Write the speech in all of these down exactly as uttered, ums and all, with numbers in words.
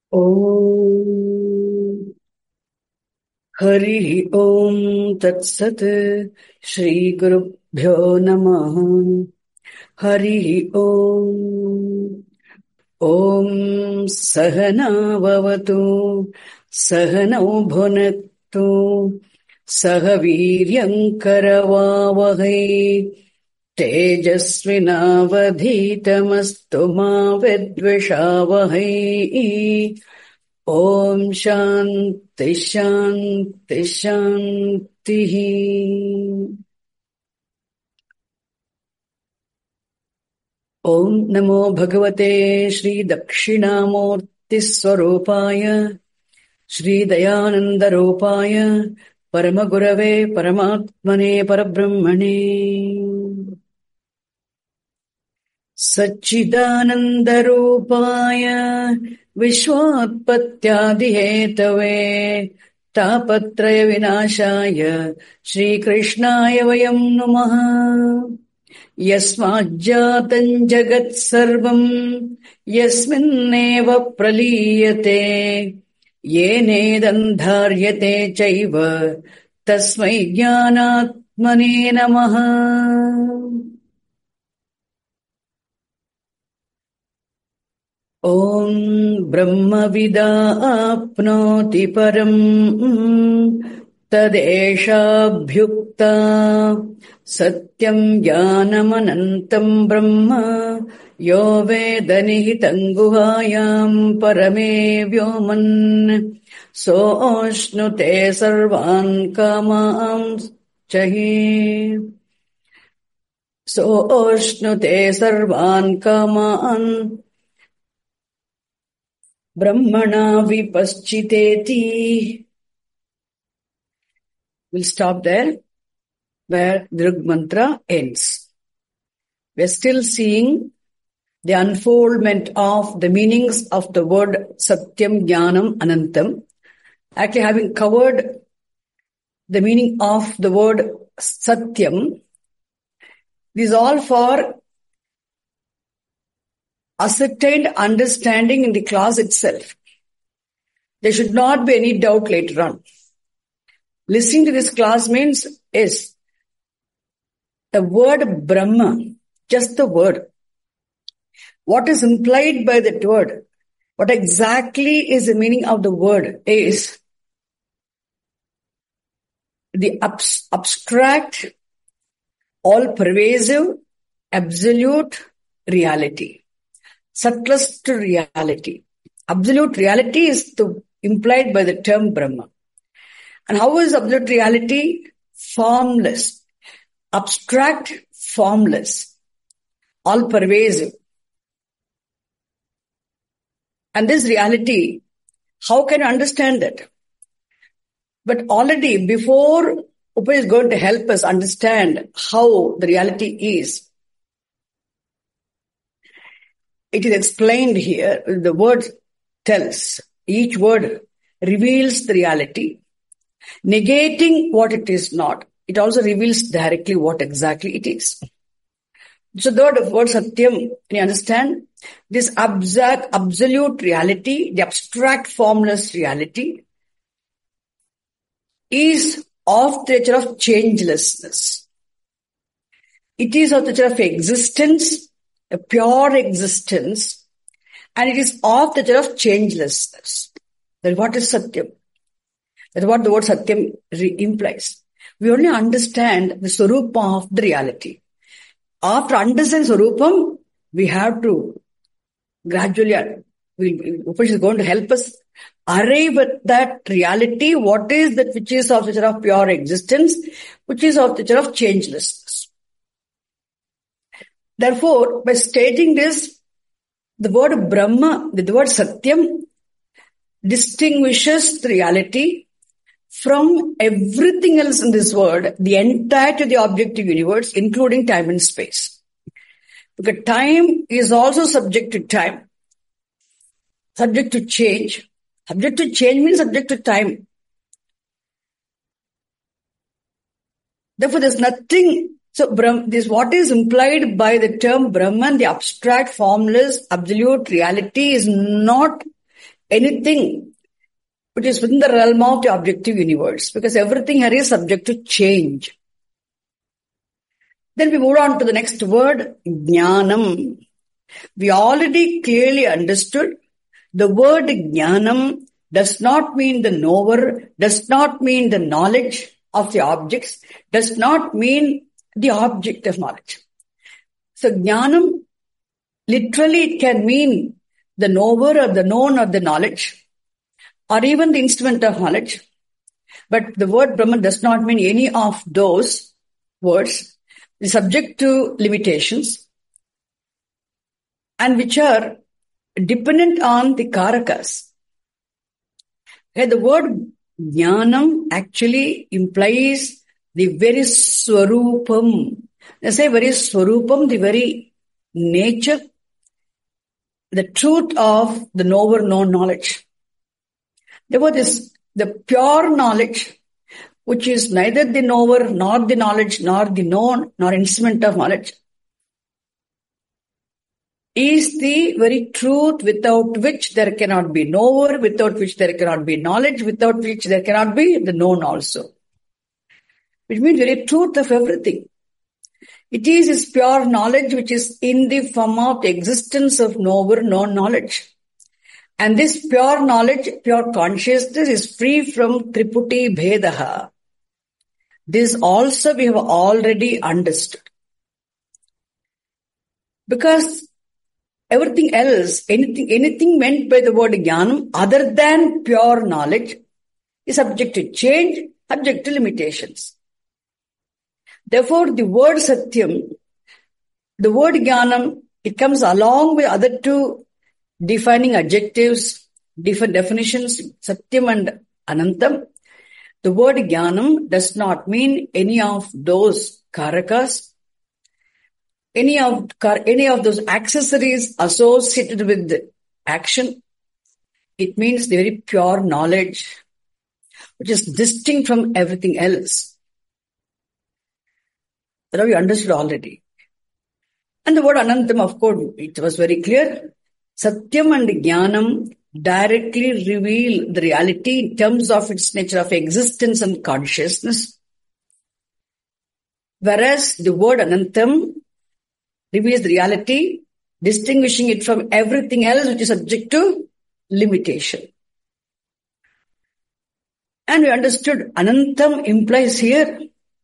Om Hari Om Tat Sat Shri Guru Bhyo Namaha Hari Om Om Sahana Vavatu Sahana Bhunaktu Sahaviryam Karavavahai Tejasvinavadhitamastu ma vidvishavahai. Om Shanti Shanti Shanti. Om Namo Bhagavate Shri Dakshinamurti Swarupaya Shri Dayananda Rupaya Paramagurave Paramatmane Parabrahmane Satchidananda Rupaya Vishwatpatyaadihetave Tapatraya Vinashaya Shri Krishnaya Vayam Namaha Yasmajjatam Jagat Sarvam Yasminneva Praliyate Yenedam Dharyate Chaiva Tasmai Jnanatmane Namaha. Om Brahma Vida Apnoti Param Tadesha Bhyukta Satyam Jnanamanantam Brahma Yo Vedanihitam Guhayam Parame Vyoman So Oshnute Sarvan Kamam Chahi So Oshnute Sarvan Kaman Brahmana Vipaschiteti. We'll stop there where Drug Mantra ends. We're still seeing the unfoldment of the meanings of the word Satyam, Jnanam, Anantam. Actually, having covered the meaning of the word Satyam, this is all for ascertained understanding in the class itself. There should not be any doubt later on. Listening to this class means is the word Brahma, just the word. What is implied by that word? What exactly is the meaning of the word is the abs- abstract, all-pervasive, absolute reality. Subtlest reality. Absolute reality is the, implied by the term Brahma. And how is absolute reality? Formless. Abstract, formless. All-pervasive. And this reality, how can you understand that? But already before Upa is going to help us understand how the reality is, it is explained here, the word tells, each word reveals the reality, negating what it is not. It also reveals directly what exactly it is. So the word, word Satyam, can you understand? This abstract, absolute reality, the abstract formless reality, is of the nature of changelessness. It is of the nature of existence, a pure existence, and it is of the nature of changelessness. That is what is Satyam. That is what the word Satyam re- implies. We only understand the Swarupa of the reality. After understanding Swarupam, we have to gradually, Upanishad is going to help us arrive at that reality. What is that which is of the nature of pure existence, which is of the nature of changelessness. Therefore, by stating this, the word Brahma, the word Satyam, distinguishes the reality from everything else in this world, the entirety of the objective universe, including time and space. Because time is also subject to time, subject to change. Subject to change means subject to time. Therefore, there's nothing. So, this what is implied by the term Brahman, the abstract, formless, absolute reality, is not anything which is within the realm of the objective universe, because everything here is subject to change. Then we move on to the next word, jnanam. We already clearly understood the word jnanam does not mean the knower, does not mean the knowledge of the objects, does not mean the object of knowledge. So jnanam, literally it can mean the knower or the known or the knowledge, or even the instrument of knowledge. But the word Brahman does not mean any of those words. It is subject to limitations and which are dependent on the karakas. Okay, the word jnanam actually implies the very swarupam. I say very swarupam, the very nature, the truth of the knower known knowledge. Therefore, this the pure knowledge, which is neither the knower, nor the knowledge, nor the known, nor instrument of knowledge, is the very truth without which there cannot be knower, without which there cannot be knowledge, without which there cannot be the known also. Which means very truth of everything. It is this pure knowledge which is in the form of the existence of knower, known knowledge. And this pure knowledge, pure consciousness is free from triputi bhedaha. This also we have already understood. Because everything else, anything, anything meant by the word jnanam other than pure knowledge is subject to change, subject to limitations. Therefore, the word satyam, the word jnanam, it comes along with other two defining adjectives, different definitions, satyam and anantam. The word jnanam does not mean any of those karakas, any of, any of those accessories associated with action. It means the very pure knowledge, which is distinct from everything else. That we understood already. And the word anantam, of course, it was very clear. Satyam and jnanam directly reveal the reality in terms of its nature of existence and consciousness. Whereas the word anantam reveals the reality, distinguishing it from everything else which is subject to limitation. And we understood anantam implies here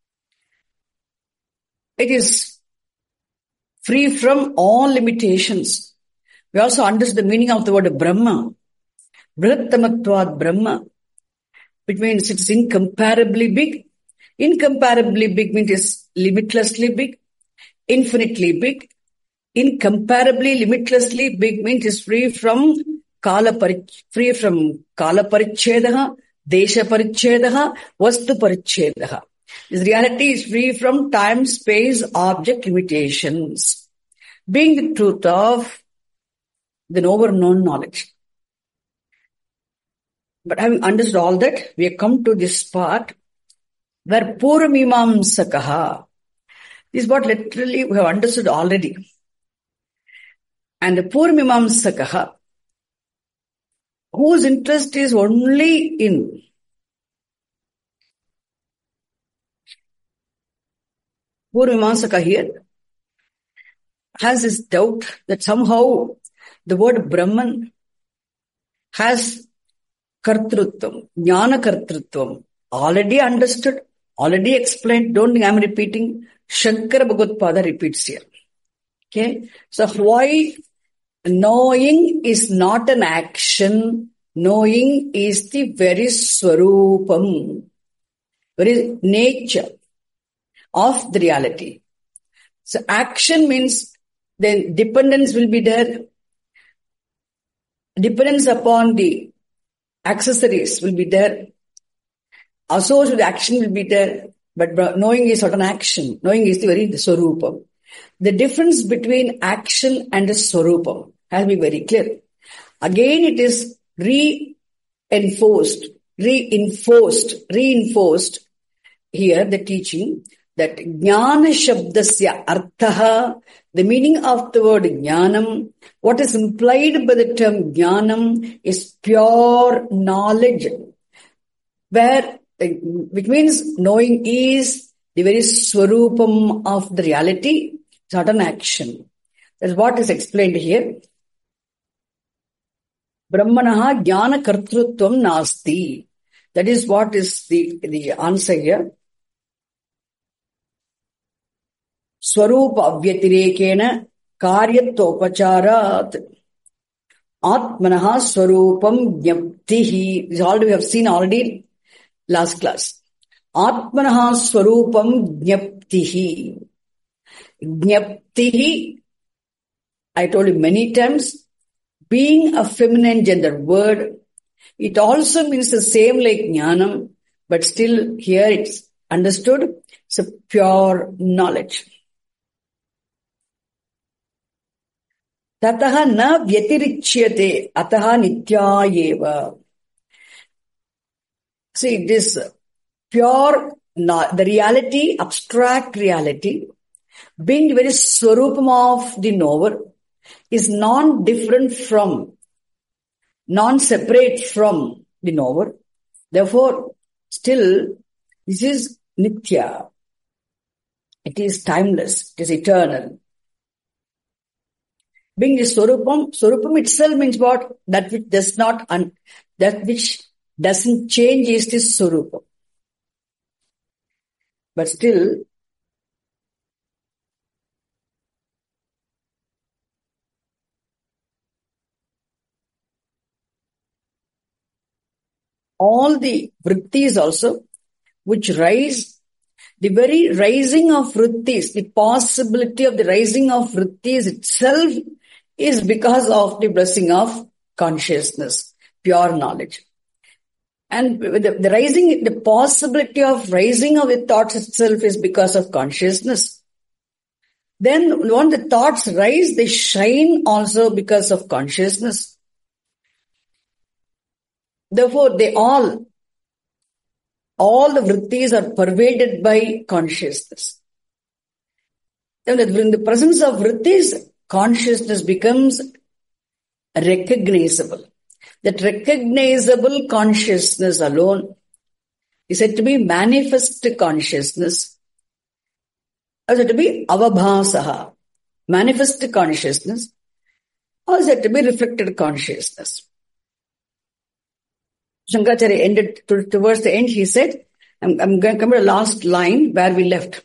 it is free from all limitations. We also understood the meaning of the word Brahma. Brihattamatvad Brahma, which means it is incomparably big. Incomparably big means it is limitlessly big, infinitely big. Incomparably, limitlessly big means it is free from kala parich, free from kala parichedaha, desha parichedaha, vastu parichedaha. This reality is free from time, space, object limitations, being the truth of the knower known knowledge. But having understood all that, we have come to this part where Purvamimamsakaha. This is what literally we have understood already. And the Purvamimamsakaha, whose interest is only in Purvamimamsaka here, has this doubt that somehow the word Brahman has kartrutvam, jnana kartrutvam, already understood, already explained. Don't think I'm repeating. Shankara Bhagavad repeats here. Okay. So why knowing is not an action, knowing is the very swarupam, very nature of the reality. So action means then dependence will be there. Dependence upon the accessories will be there. Associated action will be there. But knowing is not an action. Knowing is the very swarupam. The difference between action and the swarupam has to be very clear. Again, it is reinforced, reinforced, reinforced here, the teaching, that jnana shabdasya arthaha, the meaning of the word jnanam, what is implied by the term jnanam is pure knowledge, where, which means knowing is the very swarupam of the reality, it's not an action. That's what is explained here. Brahmanaha jnana kartrutvam nasti. That is what is the, the answer here. Swarupa avyatirekena karyattopacharat atmanaha swarupam jnaptihi. This all we have seen already last class. Atmanaha swarupam jnaptihi. Jnaptihi, I told you many times, being a feminine gender word, it also means the same like jnanam, but still here it's understood, it's a pure knowledge. Tataha na vyatirichyate ataha nityayeva. See, this pure, the reality, abstract reality, being the very swarupam of the knower, is non-different from, non-separate from the knower. Therefore, still, this is nitya. It is timeless. It is eternal. Being the swarupam, swarupam itself means what? That which does not, un, that which doesn't change is the swarupam. But still, all the vrittis also, which rise, the very rising of vrittis, the possibility of the rising of vrittis itself is because of the blessing of consciousness, pure knowledge. And the, the rising, the possibility of rising of the thoughts itself is because of consciousness. Then when the thoughts rise, they shine also because of consciousness. Therefore, they all, all the vrittis are pervaded by consciousness. Then in the presence of vrittis, consciousness becomes recognizable. That recognizable consciousness alone is said to be manifest consciousness, or said to be avabhasaha, manifest consciousness, or said to be reflected consciousness. Shankaracharya ended to, towards the end, he said, I'm, I'm going to come to the last line where we left.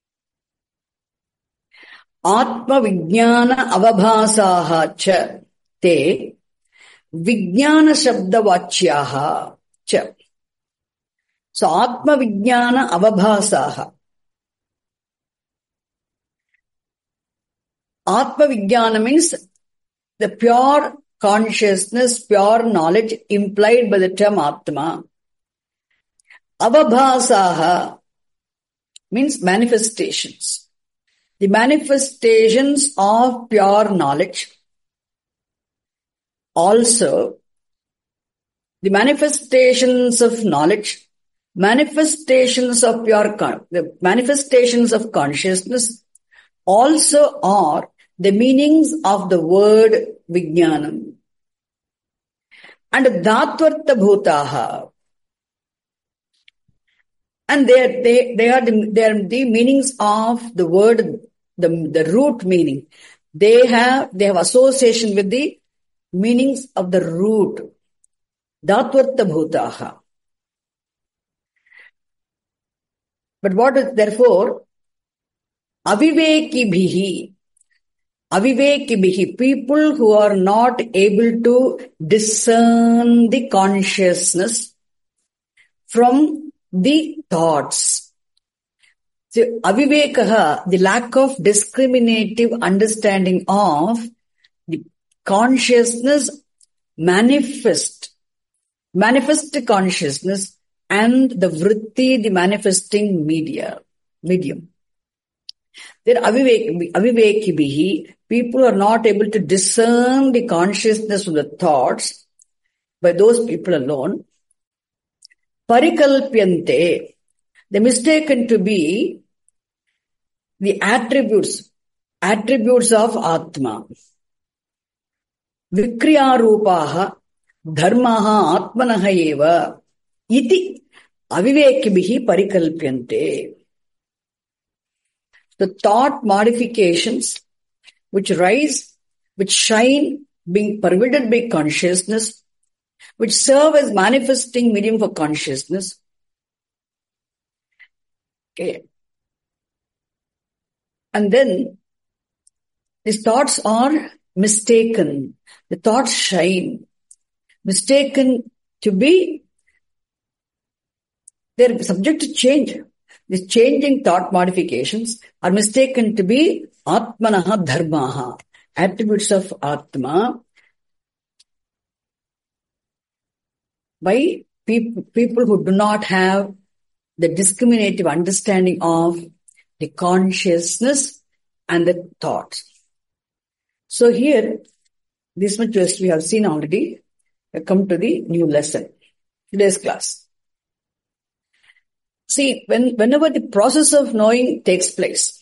Atma vijnana avabhasaha cha te vijnana shabda vachyaha cha. So Atma vijnana avabhasaha. Atma vijnana means the pure consciousness, pure knowledge implied by the term Atma. Avabhasaha means manifestations. The manifestations of pure knowledge. Also, the manifestations of knowledge, manifestations of pure, con- the manifestations of consciousness also are the meanings of the word vijnanam. And dhatvartha bhutaha. And they are, they, they are the, they are the meanings of the word, the, the root meaning. They have, they have association with the meanings of the root. Dhatvartha bhutaha. But what is, therefore, aviveki bhihi. Aviveki bhihi. People who are not able to discern the consciousness from the thoughts. So, avivekaha, the lack of discriminative understanding of the consciousness, manifest, manifest consciousness, and the vritti, the manifesting media, medium. There aviveki, aviveki bihi, people are not able to discern the consciousness of the thoughts by those people alone. Parikalpyante, they mistaken to be the attributes, attributes of Atma. Vikriya rupaha dharmaha atmanaha eva iti avivekibihi parikalpyante. The thought modifications which rise, which shine, being pervaded by consciousness, which serve as manifesting medium for consciousness. Okay. And then these thoughts are mistaken. The thoughts shine, mistaken to be, they're subject to change. These changing thought modifications are mistaken to be Atmanaha Dharmaha, attributes of Atma, by people, people who do not have the discriminative understanding of the consciousness and the thoughts. So here, this much just we have seen already. We come to the new lesson, today's class. See, when, whenever the process of knowing takes place,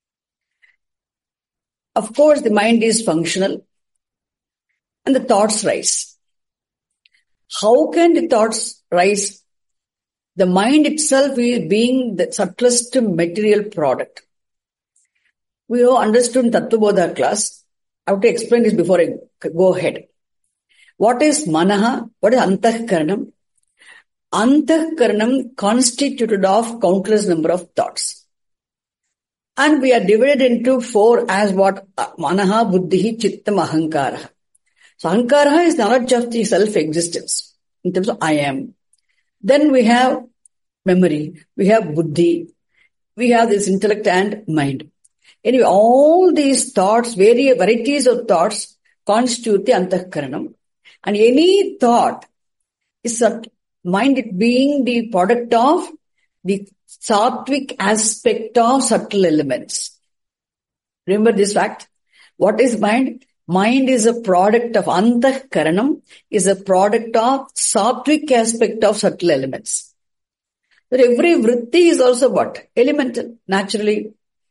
of course the mind is functional and the thoughts rise. How can the thoughts rise? The mind itself is being the subtlest material product. We have understood in Tattvabodha class. I have to explain this before I go ahead. What is Manaha? What is Antahkaranam? Antahkaranam constituted of countless number of thoughts. And we are divided into four as what? Manaha, Buddhihi, Chittam, Ahankara. So Ahankara is knowledge of the self-existence in terms of I am. Then we have memory, we have Buddhi, we have this intellect and mind. Anyway, all these thoughts, various varieties of thoughts constitute the Antahkaranam. And any thought is a mind being the product of the sattvic aspect of subtle elements. Remember this fact? What is mind? Mind is a product of Antahkaranam, is a product of sattvic aspect of subtle elements. But every vritti is also what? Elemental, naturally.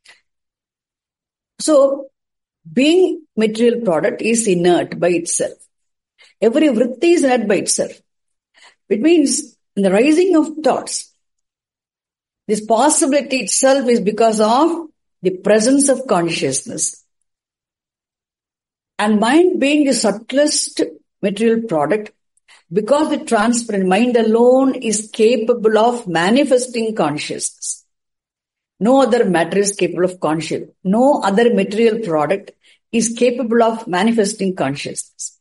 So, being material product is inert by itself. Every vritti is inert by itself. It means in the rising of thoughts, this possibility itself is because of the presence of consciousness. And mind being the subtlest material product, because the transparent mind alone is capable of manifesting consciousness. No other matter is capable of consciousness. No other material product is capable of manifesting consciousness.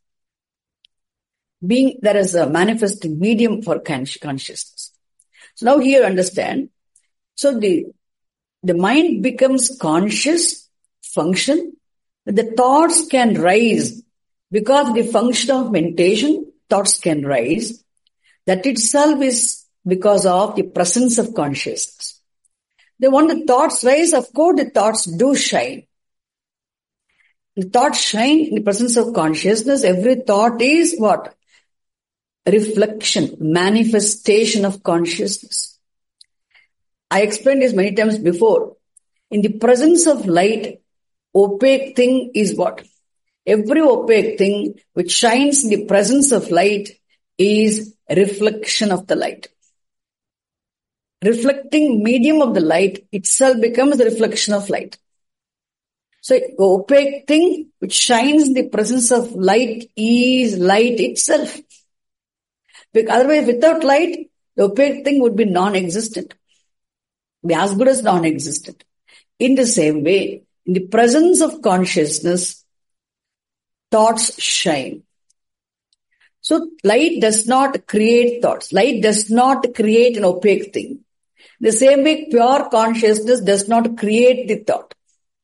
Being there is a manifesting medium for consciousness. So now here understand. So the, the mind becomes conscious function. The thoughts can rise because of the function of meditation. Thoughts can rise. That itself is because of the presence of consciousness. Then when the thoughts rise, of course the thoughts do shine. The thoughts shine in the presence of consciousness. Every thought is what? Reflection, manifestation of consciousness. I explained this many times before. In the presence of light, opaque thing is what? Every opaque thing which shines in the presence of light is a reflection of the light. Reflecting medium of the light itself becomes the reflection of light. So, the opaque thing which shines in the presence of light is light itself. Because otherwise, without light, the opaque thing would be non-existent. Be as good as non-existent. In the same way, in the presence of consciousness, thoughts shine. So, light does not create thoughts. Light does not create an opaque thing. The same way, pure consciousness does not create the thought.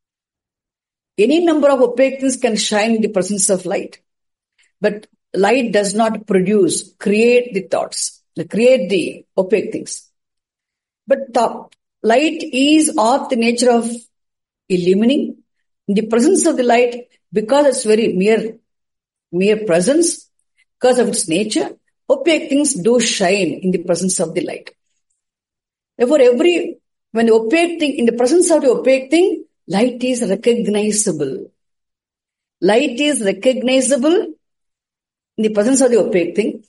Any number of opaque things can shine in the presence of light. But light does not produce, create the thoughts, create the opaque things. But the light is of the nature of illumining. In the presence of the light, because it's very mere, mere presence, because of its nature, opaque things do shine in the presence of the light. Therefore, every When the opaque thing, in the presence of the opaque thing, light is recognizable. Light is recognizable in the presence of the opaque thing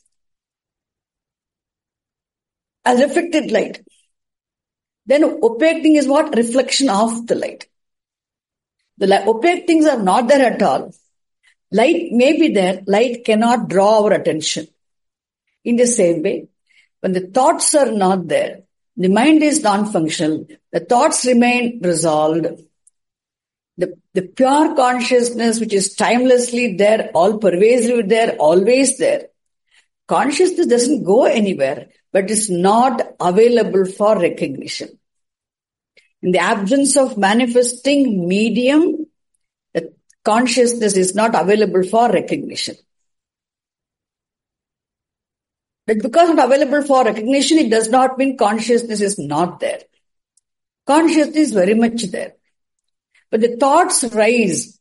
as reflected light. Then opaque thing is what? Reflection of the light. The light, opaque things are not there at all. Light may be there, light cannot draw our attention. In the same way, when the thoughts are not there, the mind is non-functional, the thoughts remain resolved. The, the pure consciousness which is timelessly there, all pervasively there, always there. Consciousness doesn't go anywhere, but is not available for recognition. In the absence of manifesting medium, the consciousness is not available for recognition. But because it's not available for recognition, it does not mean consciousness is not there. Consciousness is very much there. But the thoughts rise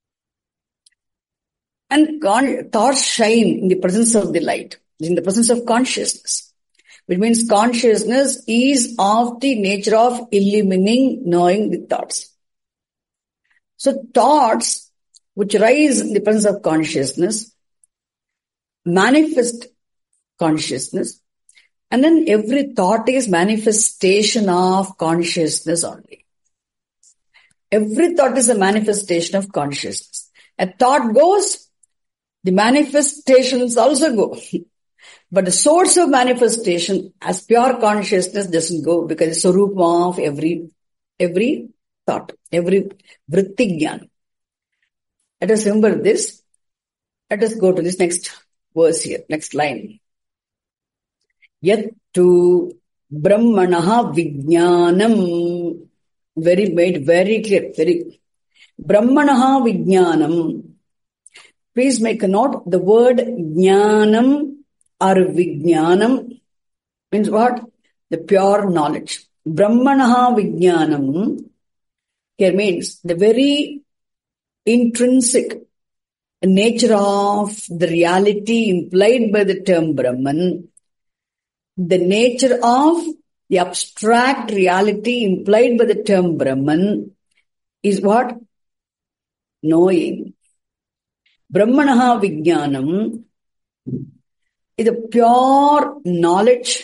and con- thoughts shine in the presence of the light, in the presence of consciousness. Which means consciousness is of the nature of illumining, knowing the thoughts. So thoughts which rise in the presence of consciousness manifest consciousness, and then every thought is manifestation of consciousness only. Every thought is a manifestation of consciousness. A thought goes, the manifestations also go. But the source of manifestation as pure consciousness doesn't go, because it's the root of every, every thought, every vritti jnana. Let us remember this. Let us go to this next verse here, next line. Yattu brahmanaha vijnanam. Very made, very clear, very. Brahmanaha vijnanam. Please make a note. The word jnanam or vijnanam means what? The pure knowledge. Brahmanaha vijnanam here means the very intrinsic nature of the reality implied by the term Brahman. The nature of the abstract reality implied by the term Brahman is what? Knowing. Brahmanaha vijnanam is a pure knowledge,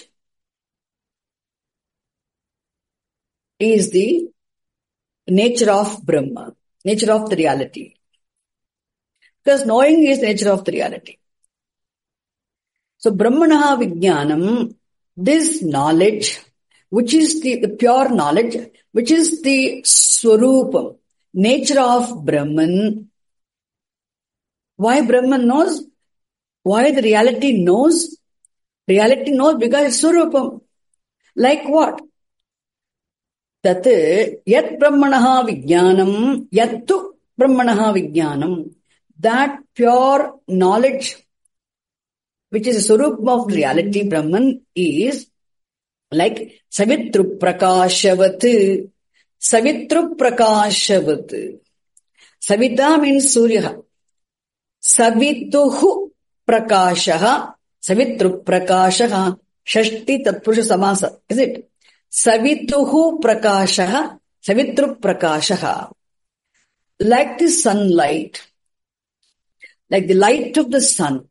is the nature of Brahma, nature of the reality. Because knowing is the nature of the reality. So Brahmanaha vijnanam, this knowledge, which is the, the pure knowledge, which is the swarupam, nature of Brahman. Why Brahman knows? Why the reality knows? Reality knows because it's swarupam. Like what? Tat yat brahmanaha vijnanam, yattu brahmanaha vijnanam. That pure knowledge, which is a swarupam of reality, Brahman, is like Savitru Prakashavat. Savitru Prakashavat. Savita means Surya. Savituhu Prakashaha. Savitru Prakashaha. Shashti Tatpurusha Samasa. Is it? Savituhu Prakashaha. Savitru Prakashaha. Like the sunlight. Like the light of the sun.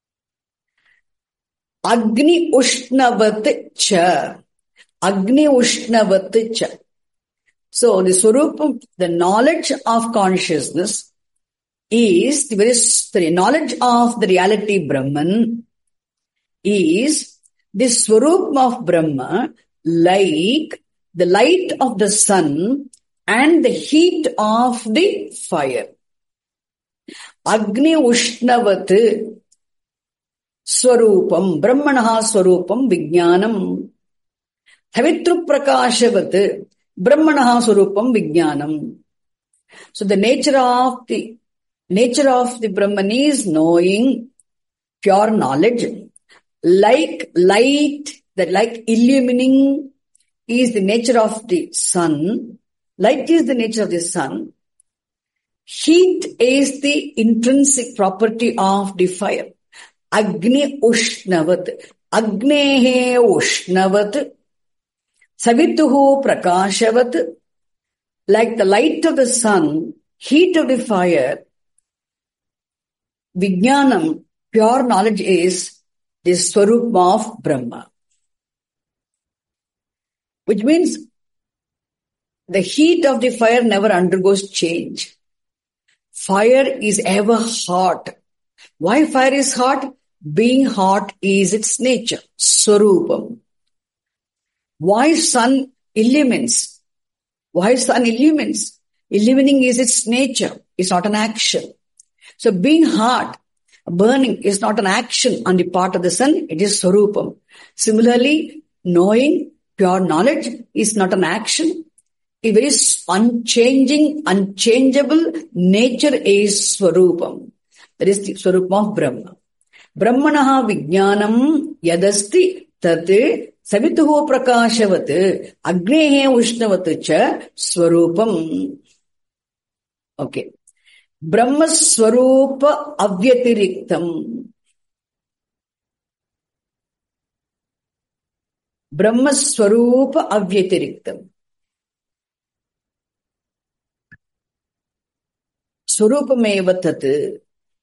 Agni Ushnavat Cha. Agni Ushnavat Cha. So the Swarupam, the knowledge of consciousness is the very, the knowledge of the reality Brahman is the Swarupam of Brahma, like the light of the sun and the heat of the fire. Agni Ushnavat Swarupam, Brahmanaha Swarupam Vijnanam. Savitru Prakashavat, Brahmanaha Swarupam Vijnanam. So the nature of the nature of the Brahman is knowing, pure knowledge, like light, that like illumining is the nature of the sun. Light is the nature of the sun. Heat is the intrinsic property of the fire. Agni Ushnavat. Agnehe Ushnavat. Savituhu prakashavat, like the light of the sun, heat of the fire, Vijnanam, pure knowledge is the Swarupa of Brahma. Which means the heat of the fire never undergoes change. Fire is ever hot. Why fire is hot? Being hot is its nature, Swarupam. Why sun illumines? Why sun illumines? Illumining is its nature. It's not an action. So being hot, burning is not an action on the part of the sun. It is Swarupam. Similarly, knowing, pure knowledge is not an action. It is unchanging, unchangeable nature is Swarupam. That is the Swarupam of Brahma. Brahmanaha Vijnanam Yadasti Tate Savituho Prakashavat Agnehe Ushnavat Cha Swarupam. Okay. Brahma Swarupa Avyatiriktam. Brahma Swarupa Avyatiriktam. Swarupameva tat.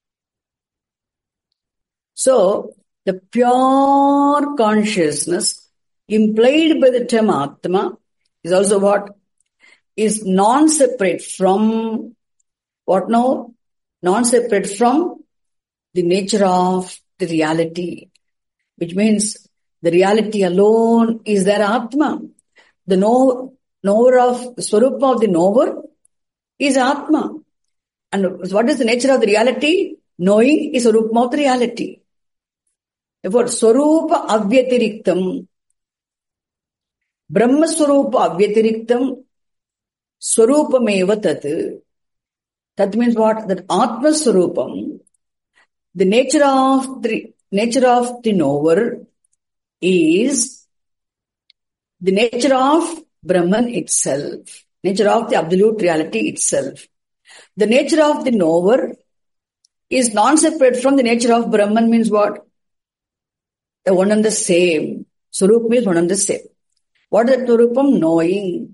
So, the pure consciousness implied by the term Atma is also what? Is non-separate from, what now? Non-separate from the nature of the reality. Which means the reality alone is their Atma. The know, knower of, the Swarupa of the knower is Atma. And what is the nature of the reality? Knowing is Swarupa of the reality. Therefore, Swarupa Avyatiriktam, Brahma Swarupa Avyatiriktam, Swarupameva tat. That means what? That Atma Swarupam, the nature of the nature of the knower is the nature of Brahman itself, nature of the absolute reality itself. The nature of the knower is non-separate from the nature of Brahman means what? The one and the same. Swarup means one and the same. What is the Swarupam? Knowing.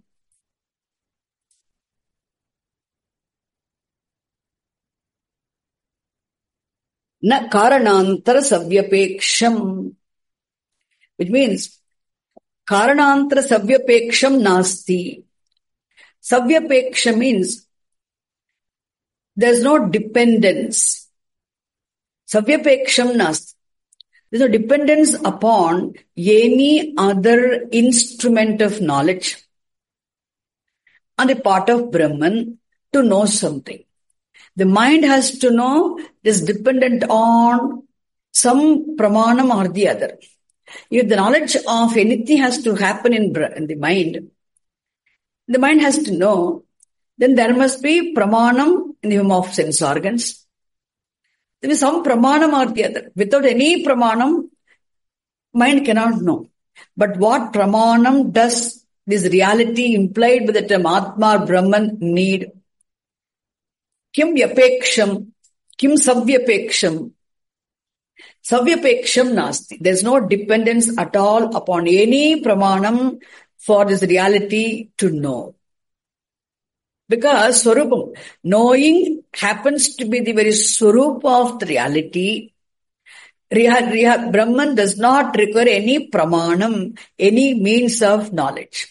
Na karanantara savyapeksham. Which means, karanantara savyapeksham nasti. Savyapeksha means, there's no dependence. Savyapeksham nasti. There's no dependence upon any other instrument of knowledge on the part of Brahman to know something. The mind has to know, it is dependent on some pramanam or the other. If the knowledge of anything has to happen in, in the mind, the mind has to know, then there must be pramanam in the form of sense organs. There is some pramanam or the other. Without any pramanam, mind cannot know. But what pramanam does this reality implied by the term Atma or Brahman need? Kim yapeksham, kim savyapeksham. Savyapeksham nasti. There is no dependence at all upon any pramanam for this reality to know. Because Swarupam, knowing happens to be the very Swarupa of the reality. Riha, riha, Brahman does not require any pramanam, any means of knowledge.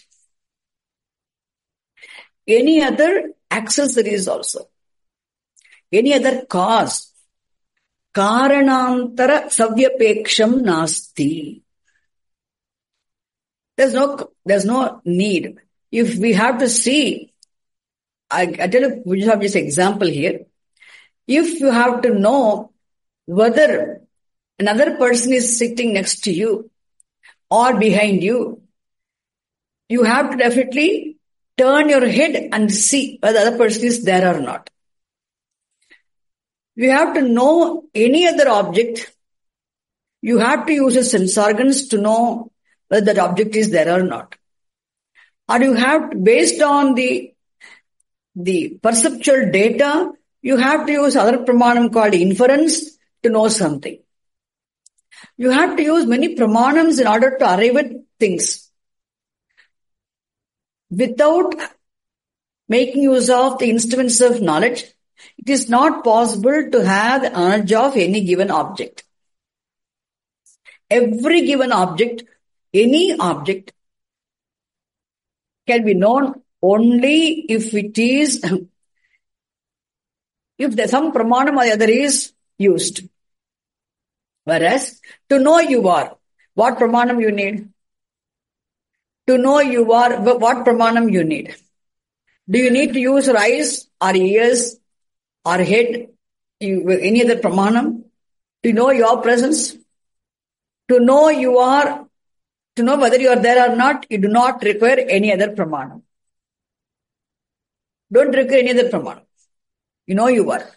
Any other accessories also. Any other cause. Karanantara savyapeksham nasti. There's no, there's no need. If we have to see, I, I tell you, we just have this example here. If you have to know whether another person is sitting next to you or behind you, you have to definitely turn your head and see whether the other person is there or not. You have to know any other object, you have to use your sense organs to know whether that object is there or not. Or you have to, based on the the perceptual data, you have to use other pramanam called inference to know something. You have to use many pramanams in order to arrive at things. without making use of the instruments of knowledge, it is not possible to have the knowledge of any given object. Every given object, any object, can be known only if it is, if the, some pramanam or the other is used. Whereas, to know you are, what pramanam you need? To know you are, what pramanam you need? Do you need to use your eyes or ears or head, you, any other pramanam to know your presence? To know you are, to know whether you are there or not, you do not require any other pramanam. Don't require any other pramanam. You know you are.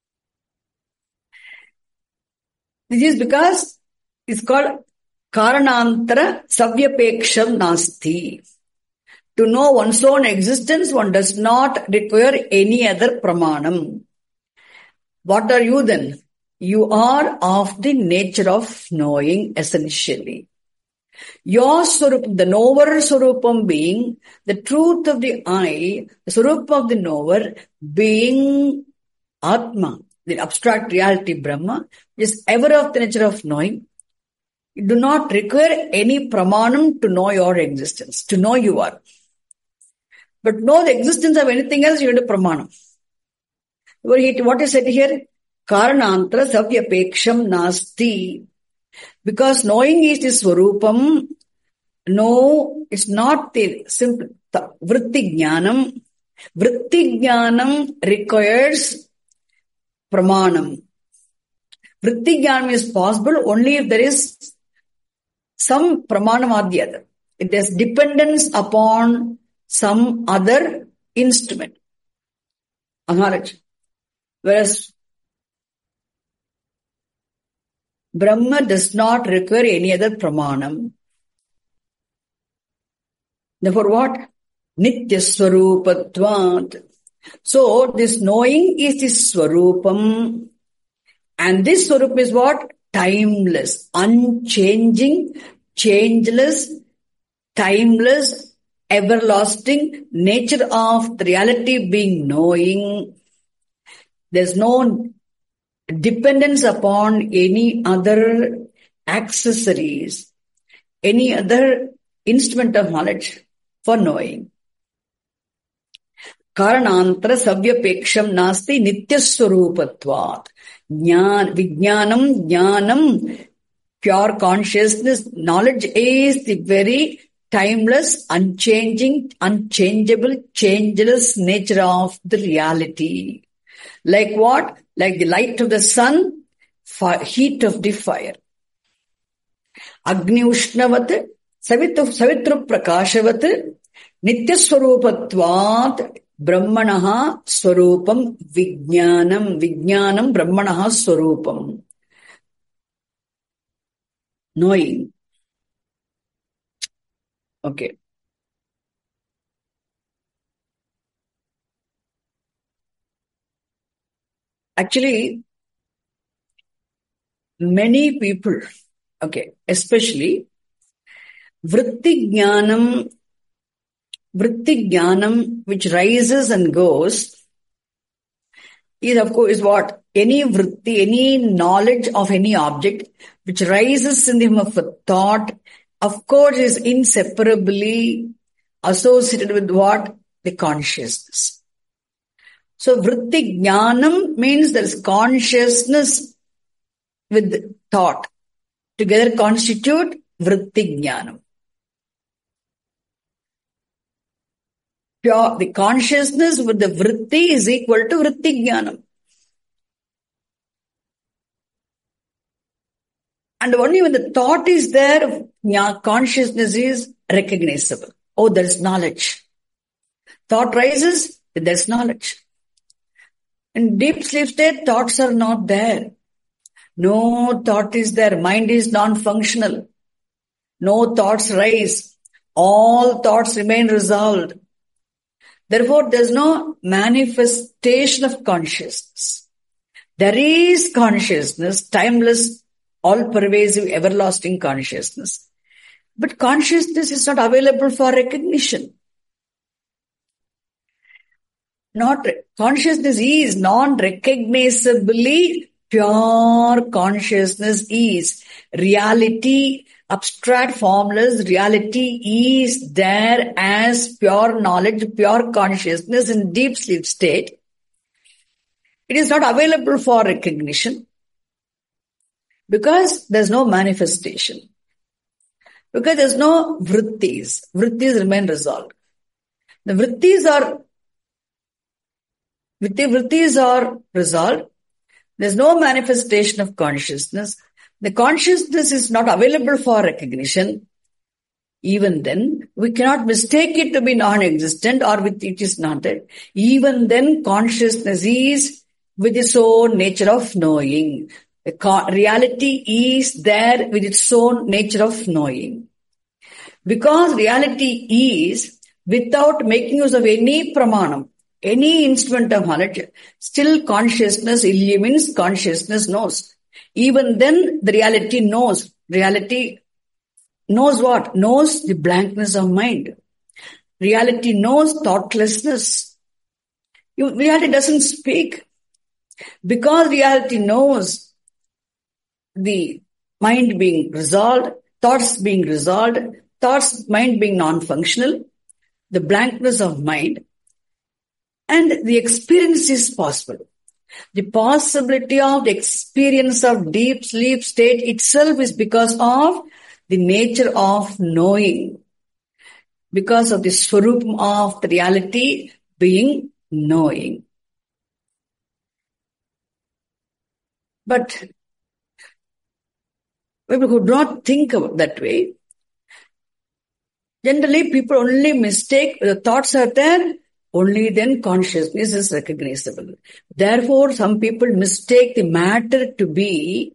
This is because it's called karanantara savyapeksham nasti. To know one's own existence, one does not require any other pramanam. What are you then? You are of the nature of knowing essentially. Your swarupam, the knower swarupam being the truth of the I, the swarupam of the knower being Atma, the abstract reality Brahma, is ever of the nature of knowing. You do not require any pramanam to know your existence, to know you are. But know the existence of anything else, you need a pramanam. What is said here? Karanantara savyapeksham nasti. Because knowing is the swarupam, no, it's not the simple vritti jnanam. Vritti jnanam requires pramanam. Vritti jnanam is possible only if there is some pramanam or the other. It has dependence upon some other instrument, a knowledge. Whereas Brahma does not require any other pramanam. Therefore what? Nitya swarupatvat. So this knowing is the swarupam. And this swarupam is what? Timeless, unchanging, changeless, timeless, everlasting nature of the reality being knowing. There's no dependence upon any other accessories, any other instrument of knowledge for knowing. Karanantara savyapeksham nasti nityaswarupatvat. Jnana, vijnanam, jnanam, pure consciousness, knowledge is the very timeless, unchanging, unchangeable, changeless nature of the reality. Like what? Like the light of the sun, fire, heat of the fire. Agni ushnavat, savitru, savitru prakashavat, nityaswarupatvat, brahmanaha swarupam vijnanam, vijnanam brahmanaha swarupam. Knowing. Okay. Actually, many people, okay, especially vritti jnanam, vritti jnanam which rises and goes is of course is what? Any vritti, any knowledge of any object which rises in the form of a thought, of course is inseparably associated with what? The consciousness. So, vritti jnanam means there is consciousness with thought. Together constitute vritti jnanam. Pure, the consciousness with the vritti is equal to vritti jnanam. And only when the thought is there, consciousness is recognizable. Oh, there is knowledge. Thought rises, there is knowledge. In deep sleep state, thoughts are not there. No thought is there. Mind is non-functional. No thoughts rise. All thoughts remain resolved. Therefore, there is no manifestation of consciousness. There is consciousness, timeless, all-pervasive, everlasting consciousness. But consciousness is not available for recognition. Not consciousness is non-recognizably pure. Consciousness is reality, abstract, formless reality is there as pure knowledge, pure consciousness in deep sleep state. It is not available for recognition because there's no manifestation. Because there's no vrittis. Vrittis remain resolved. The vrittis are With the vrittis are resolved. There's no manifestation of consciousness. The consciousness is not available for recognition. Even then, we cannot mistake it to be non-existent or with it is not there. Even then, consciousness is with its own nature of knowing. The reality is there with its own nature of knowing. Because reality is without making use of any pramanam, any instrument of knowledge, still consciousness illumines, consciousness knows. Even then, the reality knows. Reality knows what? Knows the blankness of mind. Reality knows thoughtlessness. Reality doesn't speak. Because reality knows the mind being resolved, thoughts being resolved, thoughts, mind being non-functional, the blankness of mind, and the experience is possible. The possibility of the experience of deep sleep state itself is because of the nature of knowing. Because of the swarupam of the reality being knowing. But people who do not think of it that way, generally people only mistake the thoughts are there. Only then consciousness is recognizable. Therefore, some people mistake the matter to be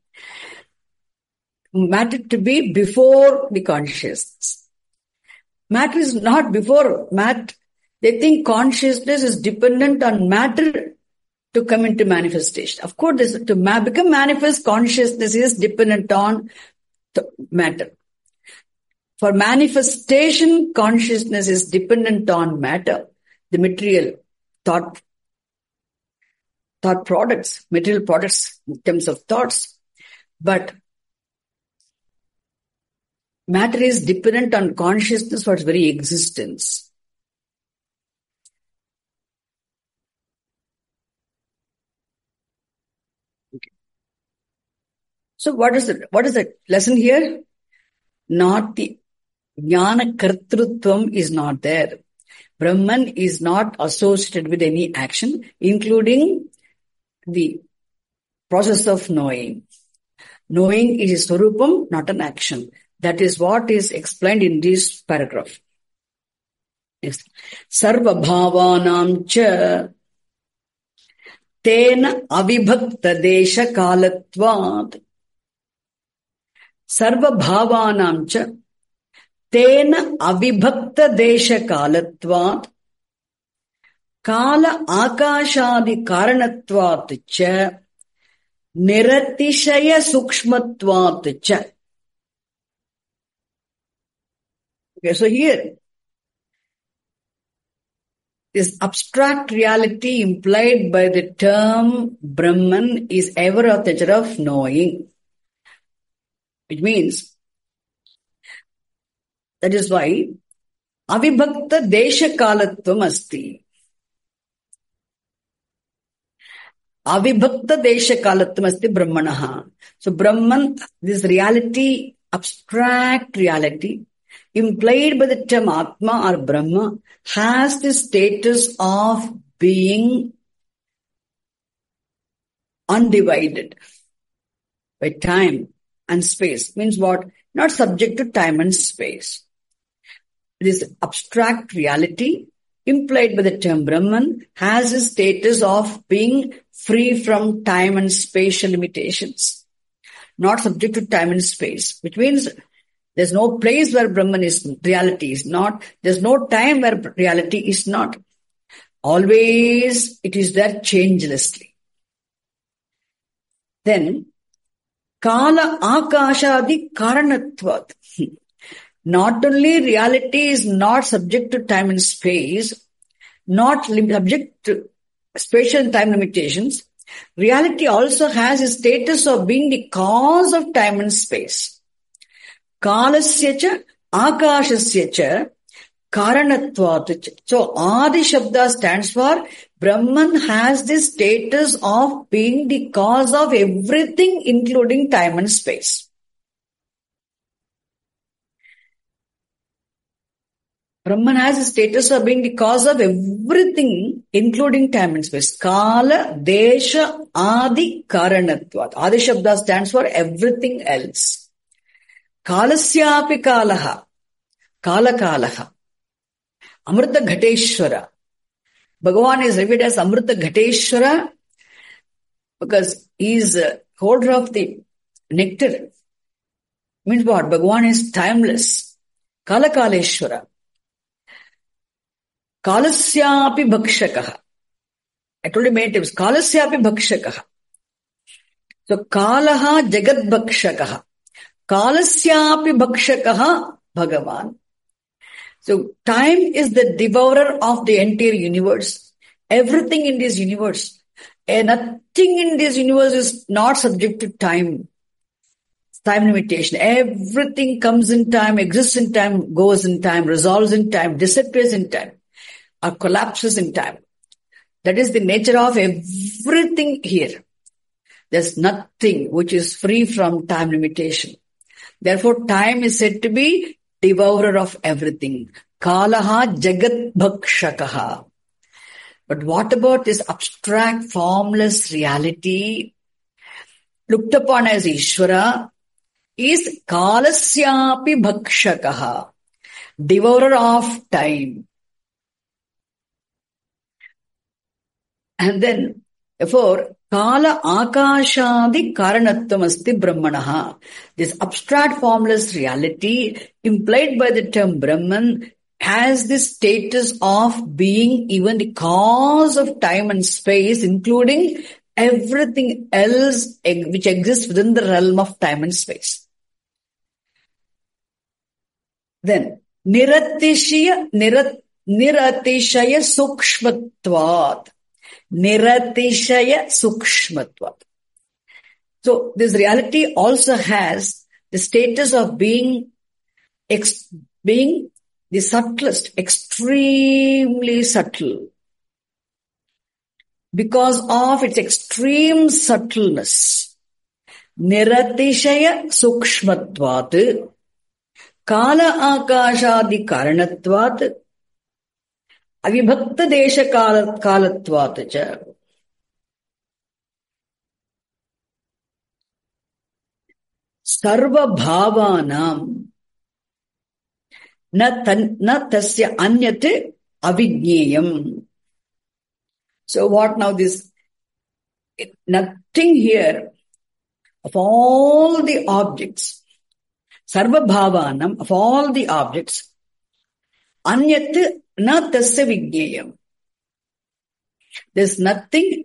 matter to be before the consciousness. Matter is not before matter. They think consciousness is dependent on matter to come into manifestation. Of course, this, to ma- become manifest, consciousness is dependent on matter. For manifestation, consciousness is dependent on matter. The material thought, thought products, material products in terms of thoughts. But matter is dependent on consciousness for its very existence. Okay. So what is the, what is the lesson here? Not the jnana kartrutvam is not there. Brahman is not associated with any action, including the process of knowing. Knowing is a swarupam, not an action. That is what is explained in this paragraph. Next. Sarva bhavanam cha tena avibhakta desha kalatvat. Sarva bhavanam cha tena avibhakta desha kalatvat kala akashadi karanatvat cha niratishaya sukshmatvat cha. Okay, so here, this abstract reality implied by the term Brahman is ever of the nature of knowing. Which means, that is why, avibhakta desha kalatvam asti. Avibhakta desha kalatvam asti brahmanaha. So Brahman, this reality, abstract reality, implied by the term Atma or Brahma, has the status of being undivided by time and space. Means what? Not subject to time and space. This abstract reality, implied by the term Brahman, has a status of being free from time and spatial limitations. Not subject to time and space, which means there's no place where Brahman is, reality is not. There's no time where reality is not. Always it is there changelessly. Then, Kala Akashadi Karanatvat. Not only reality is not subject to time and space, not subject to spatial and time limitations, reality also has a status of being the cause of time and space. Kalasya cha akashasya cha karanatvat. So Adi Shabda stands for Brahman has the status of being the cause of everything, including time and space. Brahman has the status of being the cause of everything, including time and space. Kala, Desha, Adi, Karanatvat. Adi Shabda stands for everything else. Kalasyapi Kalaha. Kala Kalaha. Amrita Ghateshwara. Bhagavan is revered as Amrita Ghateshwara because he is a holder of the nectar. Means what? Bhagavan is timeless. Kala Kaleshwara. Kalasyapi bhakshakaha. I told you many times. Kalasyapi bhakshakaha. So kalaha jagat bhakshakaha. Kalasyapi bhakshakaha Bhagavan. So time is the devourer of the entire universe. Everything in this universe. And nothing in this universe is not subject to time. Time limitation. Everything comes in time, exists in time, goes in time, resolves in time, disappears in time, or collapses in time. That is the nature of everything here. There's nothing which is free from time limitation. Therefore, time is said to be devourer of everything. Kalaha jagat bhakshakaha. But what about this abstract, formless reality looked upon as Ishvara is kalasyapi bhakshakaha, devourer of time. And then, therefore, Kala Akashadi Karanatvam Asti Brahmanaha. This abstract formless reality implied by the term Brahman has the status of being even the cause of time and space, including everything else which exists within the realm of time and space. Then, Niratishaya, Nirat, Niratishaya Sukshmatvat. Niratishaya Sukshmatvat. So this reality also has the status of being, ex, being the subtlest, extremely subtle. Because of its extreme subtleness. Niratishaya Sukshmatvat. Kala Akashadi Karanatvat. Avibhakta desha kalatvat cha. Sarva bhavanam na tasya anyate avigneyam. So what now this? Nothing here of all the objects. Sarva bhavanam of all the objects. Anyat na tasya vigneyam. There's nothing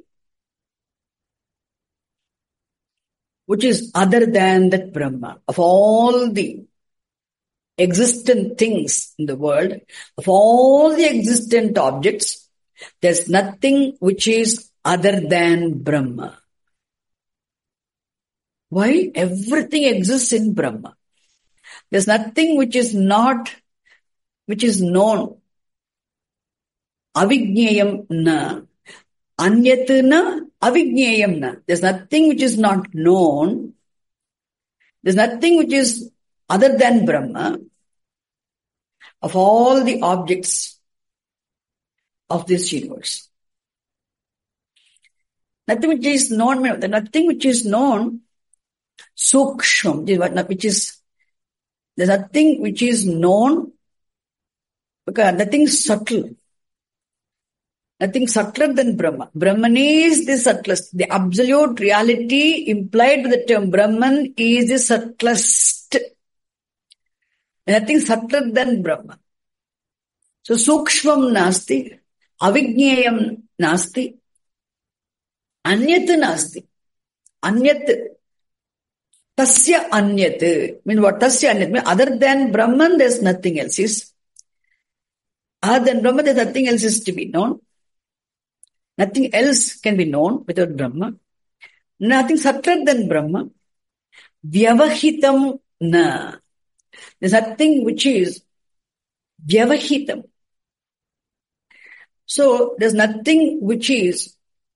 which is other than that Brahma. Of all the existent things in the world, of all the existent objects, there's nothing which is other than Brahma. Why? Everything exists in Brahma. There's nothing which is not, which is known. Avigneyam na. Anyat na. Avigneyam na. There's nothing which is not known. There's nothing which is other than Brahma. Of all the objects of this universe. Nothing which is known, nothing which is known, suksham, which is, there's nothing which is known, because nothing subtle. Nothing subtler than Brahma. Brahman is the subtlest. The absolute reality implied by the term Brahman is the subtlest. Nothing subtler than Brahma. So, sukshvam nasti, avigneyam nasti, anyat nasti, anyat, tasya anyat. I mean what tasya anyat means? Other than Brahman, there's nothing else. Is Other than Brahma, there's nothing else is to be known. Nothing else can be known without Brahma. Nothing subtler than Brahma. Vyavahitam na. There's nothing which is vyavahitam. So there's nothing which is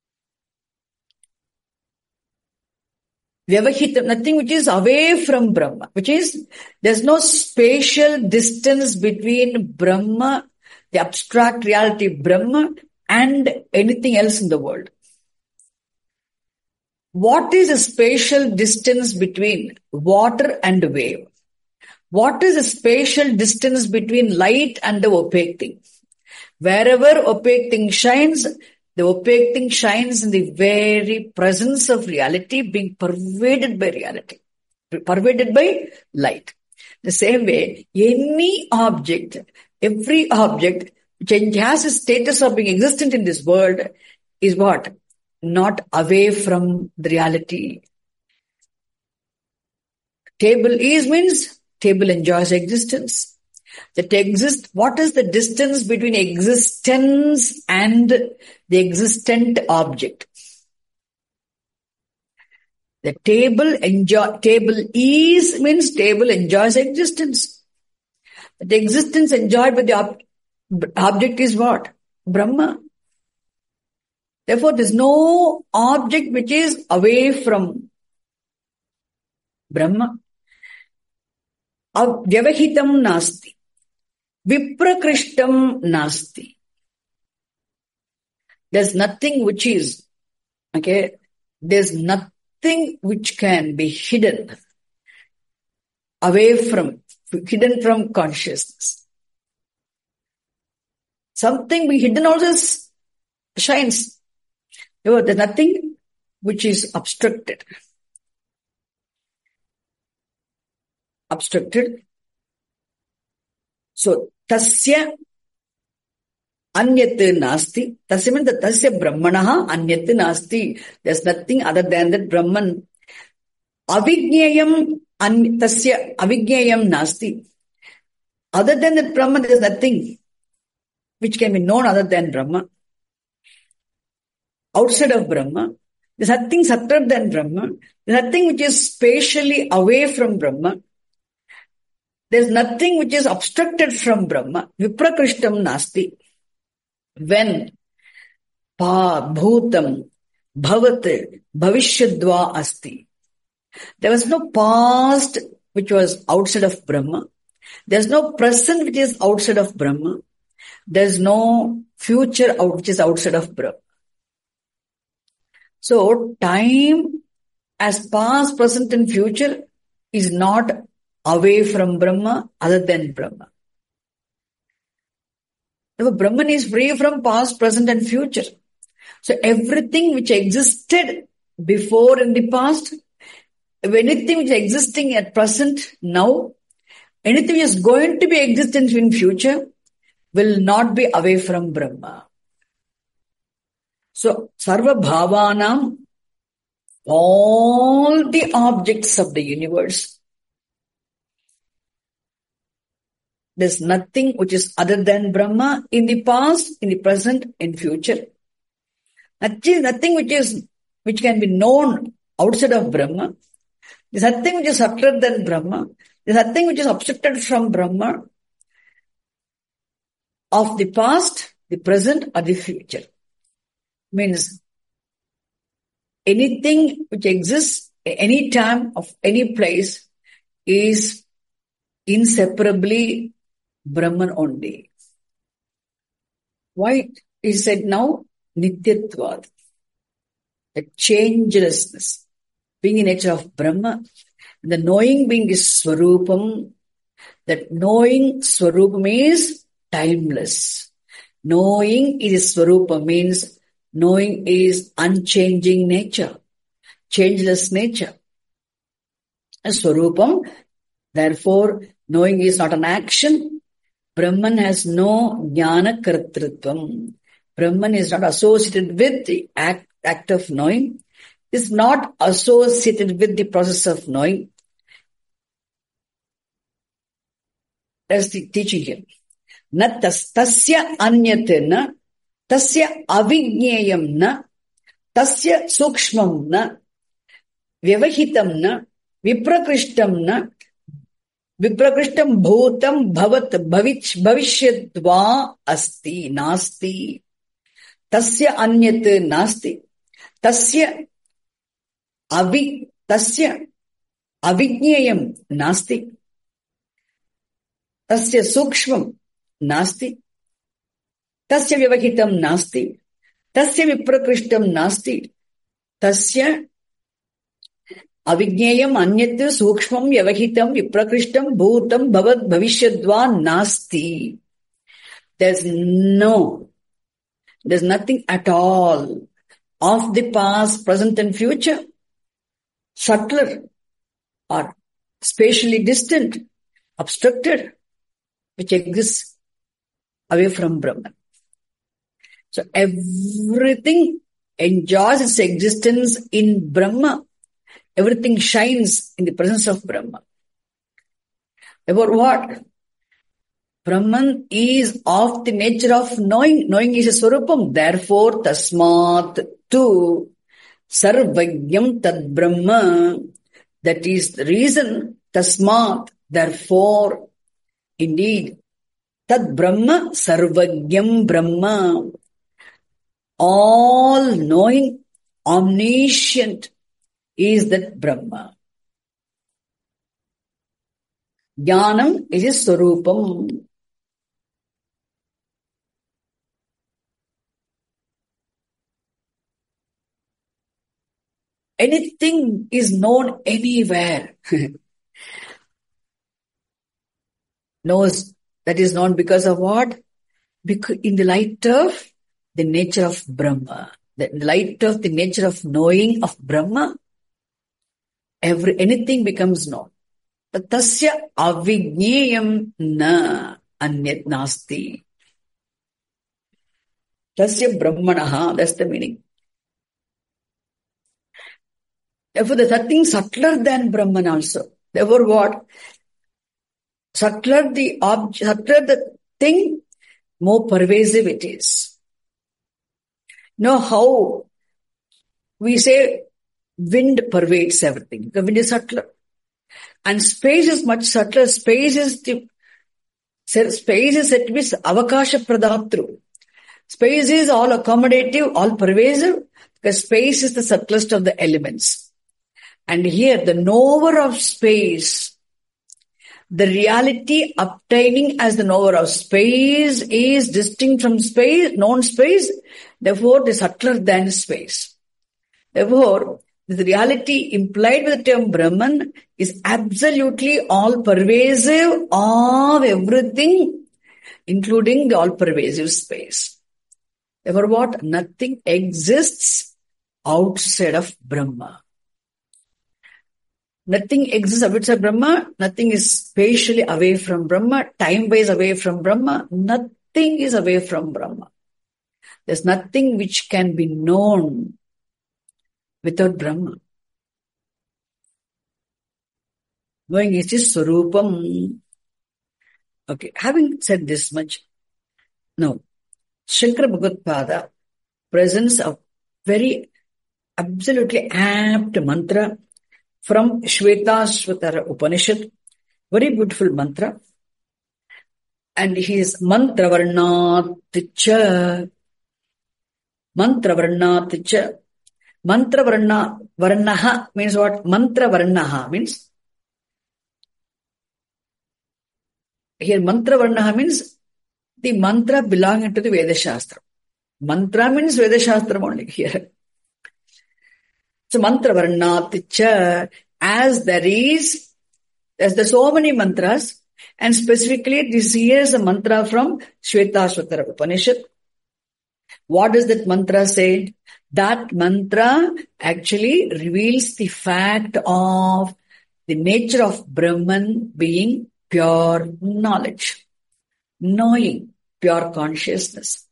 vyavahitam, nothing which is away from Brahma, which is there's no spatial distance between Brahma, the abstract reality Brahma, and anything else in the world. What is the spatial distance between water and wave? What is the spatial distance between light and the opaque thing? Wherever opaque thing shines, the opaque thing shines in the very presence of reality, being pervaded by reality, pervaded by light. The same way, any object, every object which has a status of being existent in this world is what? Not away from the reality. Table is means table enjoys existence. That exist, what is the distance between existence and the existent object? The table enjoy, table is means table enjoys existence. The existence enjoyed by the ob, object is what? Brahma. Therefore, there is no object which is away from Brahma. Vyavahitam nasti. Viprakrishtam nasti. There's nothing which is, okay, there's nothing which can be hidden away from, hidden from consciousness. Something being hidden also shines. There's nothing which is obstructed. Obstructed. So, tasya anyat nasti. Tasya means the tasya brahmanaha anyat nasti. There's nothing other than that Brahman. Avijnayam tasya avijnayam nasti. Other than that Brahman, there's nothing which can be known other than Brahma. Outside of Brahma, there's nothing subtler than Brahma. There's nothing which is spatially away from Brahma. There's nothing which is obstructed from Brahma. Viprakrishtam nasti. When pa bhutam bhavat bhavishyadva asti. There was no past which was outside of Brahma. There's no present which is outside of Brahma. There's no future which is outside of Brahma. So, time as past, present and future is not away from Brahma other than Brahma. Now, Brahman is free from past, present and future. So, everything which existed before in the past, anything which is existing at present now, anything which is going to be existent in future will not be away from Brahma. So, Sarva Bhavanam, all the objects of the universe, there's nothing which is other than Brahma in the past, in the present, in future. Nothing, nothing which is, which can be known outside of Brahma. There's nothing which is subtler than Brahma. There's nothing which is obstructed from Brahma of the past, the present, or the future. Means anything which exists at any time of any place is inseparably Brahman only. Why is said now Nityatvad, the changelessness, being in nature of Brahma, the knowing being is Swarupam, that knowing Swarupam is timeless. Knowing is Swarupam means knowing is unchanging nature, changeless nature. Swarupam, therefore, knowing is not an action. Brahman has no jnana kartrutvam. Brahman is not associated with the act, act of knowing. Is not associated with the process of knowing. That's the teaching here. na tas, tasya anyat na, tasya avijneyam na, tasya sukshmam na, vyavahitam na, viprakrishtam na, viprakrishtam bhutam bhavat bhavich bhavishyadva asti nasti. Tasya anyat nasti. Tasya avi tasya avijneyam nasti. Tasya sukshmam nasti. Tasya vyavahitam nasti. Tasya viprakrishtam nasti. Tasya avijneyam anyat sukshmam vyavahitam viprakrishtam bhutam bhavat bhavishyadva nasti. There's no, there's nothing at all of the past, present and future, subtler or spatially distant, obstructed, which exists away from Brahman. So everything enjoys its existence in Brahma. Everything shines in the presence of Brahma. About what? Brahman is of the nature of knowing. Knowing is a swarupam. Therefore, tasmat tu sarvajnam tad Brahma. That is the reason. Tasmat. Therefore, indeed, tad Brahma sarvajnam Brahma. All knowing, omniscient is that Brahma. Jnanam is his swarupam. Anything is known anywhere. Knows that is known because of what? Because in the light of the nature of Brahma. The light of the nature of knowing of Brahma, every anything becomes known. Tasya avijneyam na anyat nasti. Tasya brahmanaha, that's the meaning. Therefore, there's nothing subtler than Brahman also. Therefore, what? Subtler the object, subtler the thing, more pervasive it is. Know how we say wind pervades everything. The wind is subtler. And space is much subtler. Space is the space is said to be avakasha pradatru. Space is all accommodative, all pervasive, because space is the subtlest of the elements. And here, the knower of space, the reality obtaining as the knower of space is distinct from space, known space, therefore, the subtler than space. Therefore, the reality implied with the term Brahman is absolutely all pervasive of everything, including the all pervasive space. Therefore, what? Nothing exists outside of Brahma. Nothing exists outside Brahma. Nothing is spatially away from Brahma, time-wise away from Brahma. Nothing is away from Brahma. There's nothing which can be known without Brahma. Knowing is just Swarupam. Okay, having said this much, now, Shankara Bhagavad presents a very absolutely apt mantra from Shvetashvatara Upanishad. Very beautiful mantra. And he is Mantra Varnaticha. Mantra Varnaticha. Mantra Varna, Varnaha means what? Mantra Varnaha means. Here Mantra Varnaha means the mantra belonging to the Veda Shastra. Mantra means Veda Shastra only here. So Mantra Varnaticha, as there is, as there are so many mantras, and specifically this here is a mantra from Shvetashvatara Upanishad. What does that mantra say? That mantra actually reveals the fact of the nature of Brahman being pure knowledge, knowing, pure consciousness.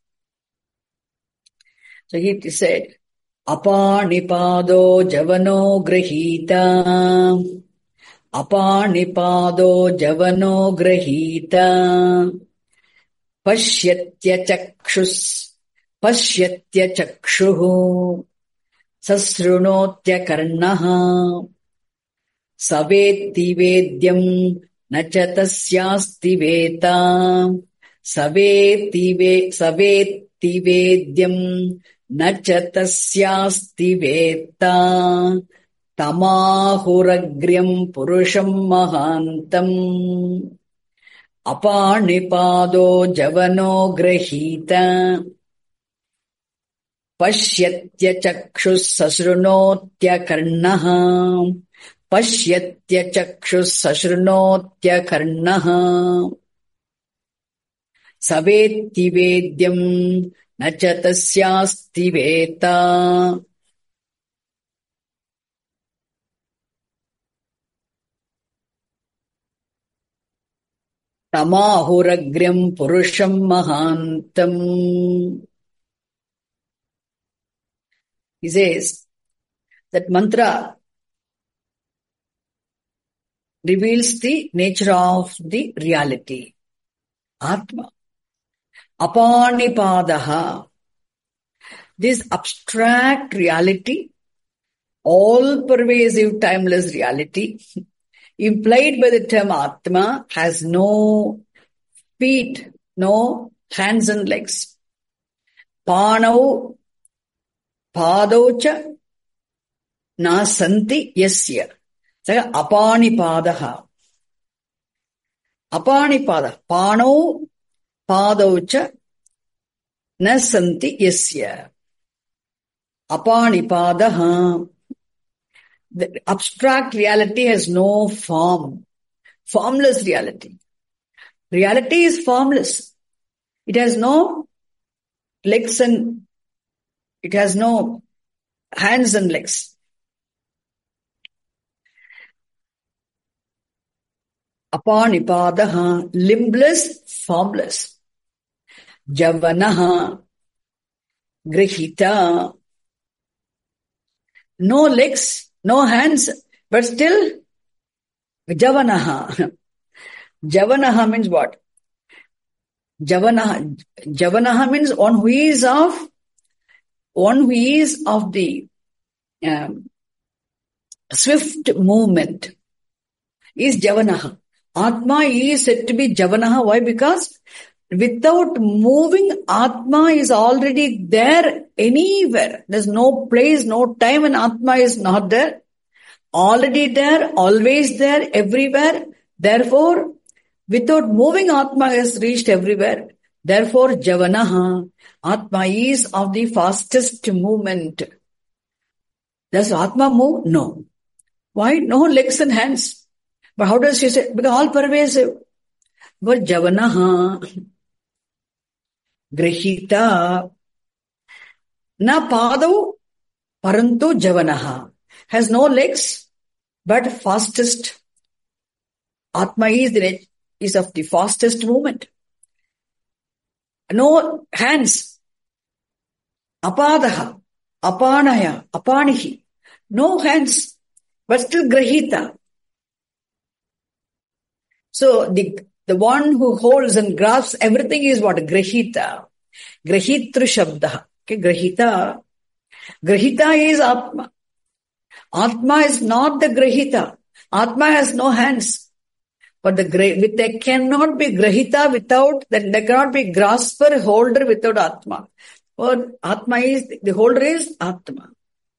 So he said, Apanipado javano grahita, Apanipado javano grahita, Pashyatya chakshus, pashyatya chakshuhu, sasrunotya karnaha, savetti vedyam, nacha tasyasti veta, savetti ve, savetti vedyam, nacha tasyasti veta, tamahuragryam purusham mahantam, apanipado javano grahita, pashyatya chakshus sasrunotya karnaha, pashyatya chakshus sasrunotya karnaha, savetti vedyam nacha tasyasti veta. Tamahuragryam purusham mahantam. He says that mantra reveals the nature of the reality. Atma. Apanipadaha. This abstract reality, all-pervasive, timeless reality, implied by the term Atma, has no feet, no hands and legs. Panau, padaucha, na santi yasya. Saka apanipadaha. Apanipada. Panau, padaucha, na santi yasya. Apanipadaha. The abstract reality has no form. Formless reality. Reality is formless. It has no legs and it has no hands and legs. Apanipadaha, limbless, formless. Javanaha, grihita, no legs, no hands, but still Javanaha. Javanaha means what? Javanaha. Javanaha means one who is of, one who is of the um, swift movement is Javanaha. Atma is said to be Javanaha. Why? Because without moving, Atma is already there anywhere. There's no place, no time when Atma is not there. Already there, always there, everywhere. Therefore, without moving, Atma has reached everywhere. Therefore, Javanaha, Atma is of the fastest movement. Does Atma move? No. Why? No legs and hands. But how does she say? Because all pervasive. But Javanaha, Grihita, na padav, parantu Javanaha. Has no legs, but fastest. Atma is, the, is of the fastest movement. No hands. Apadaha, apanaya, apanihi. No hands, but still grahita. So the, the one who holds and grasps everything is what? Grahita. Grahitru shabda. Okay, grahita. Grahita is Atma. Atma is not the grahita. Atma has no hands. But the with there cannot be grahita without, that there cannot be grasper, holder without Atma. Or Atma is, the holder is Atma.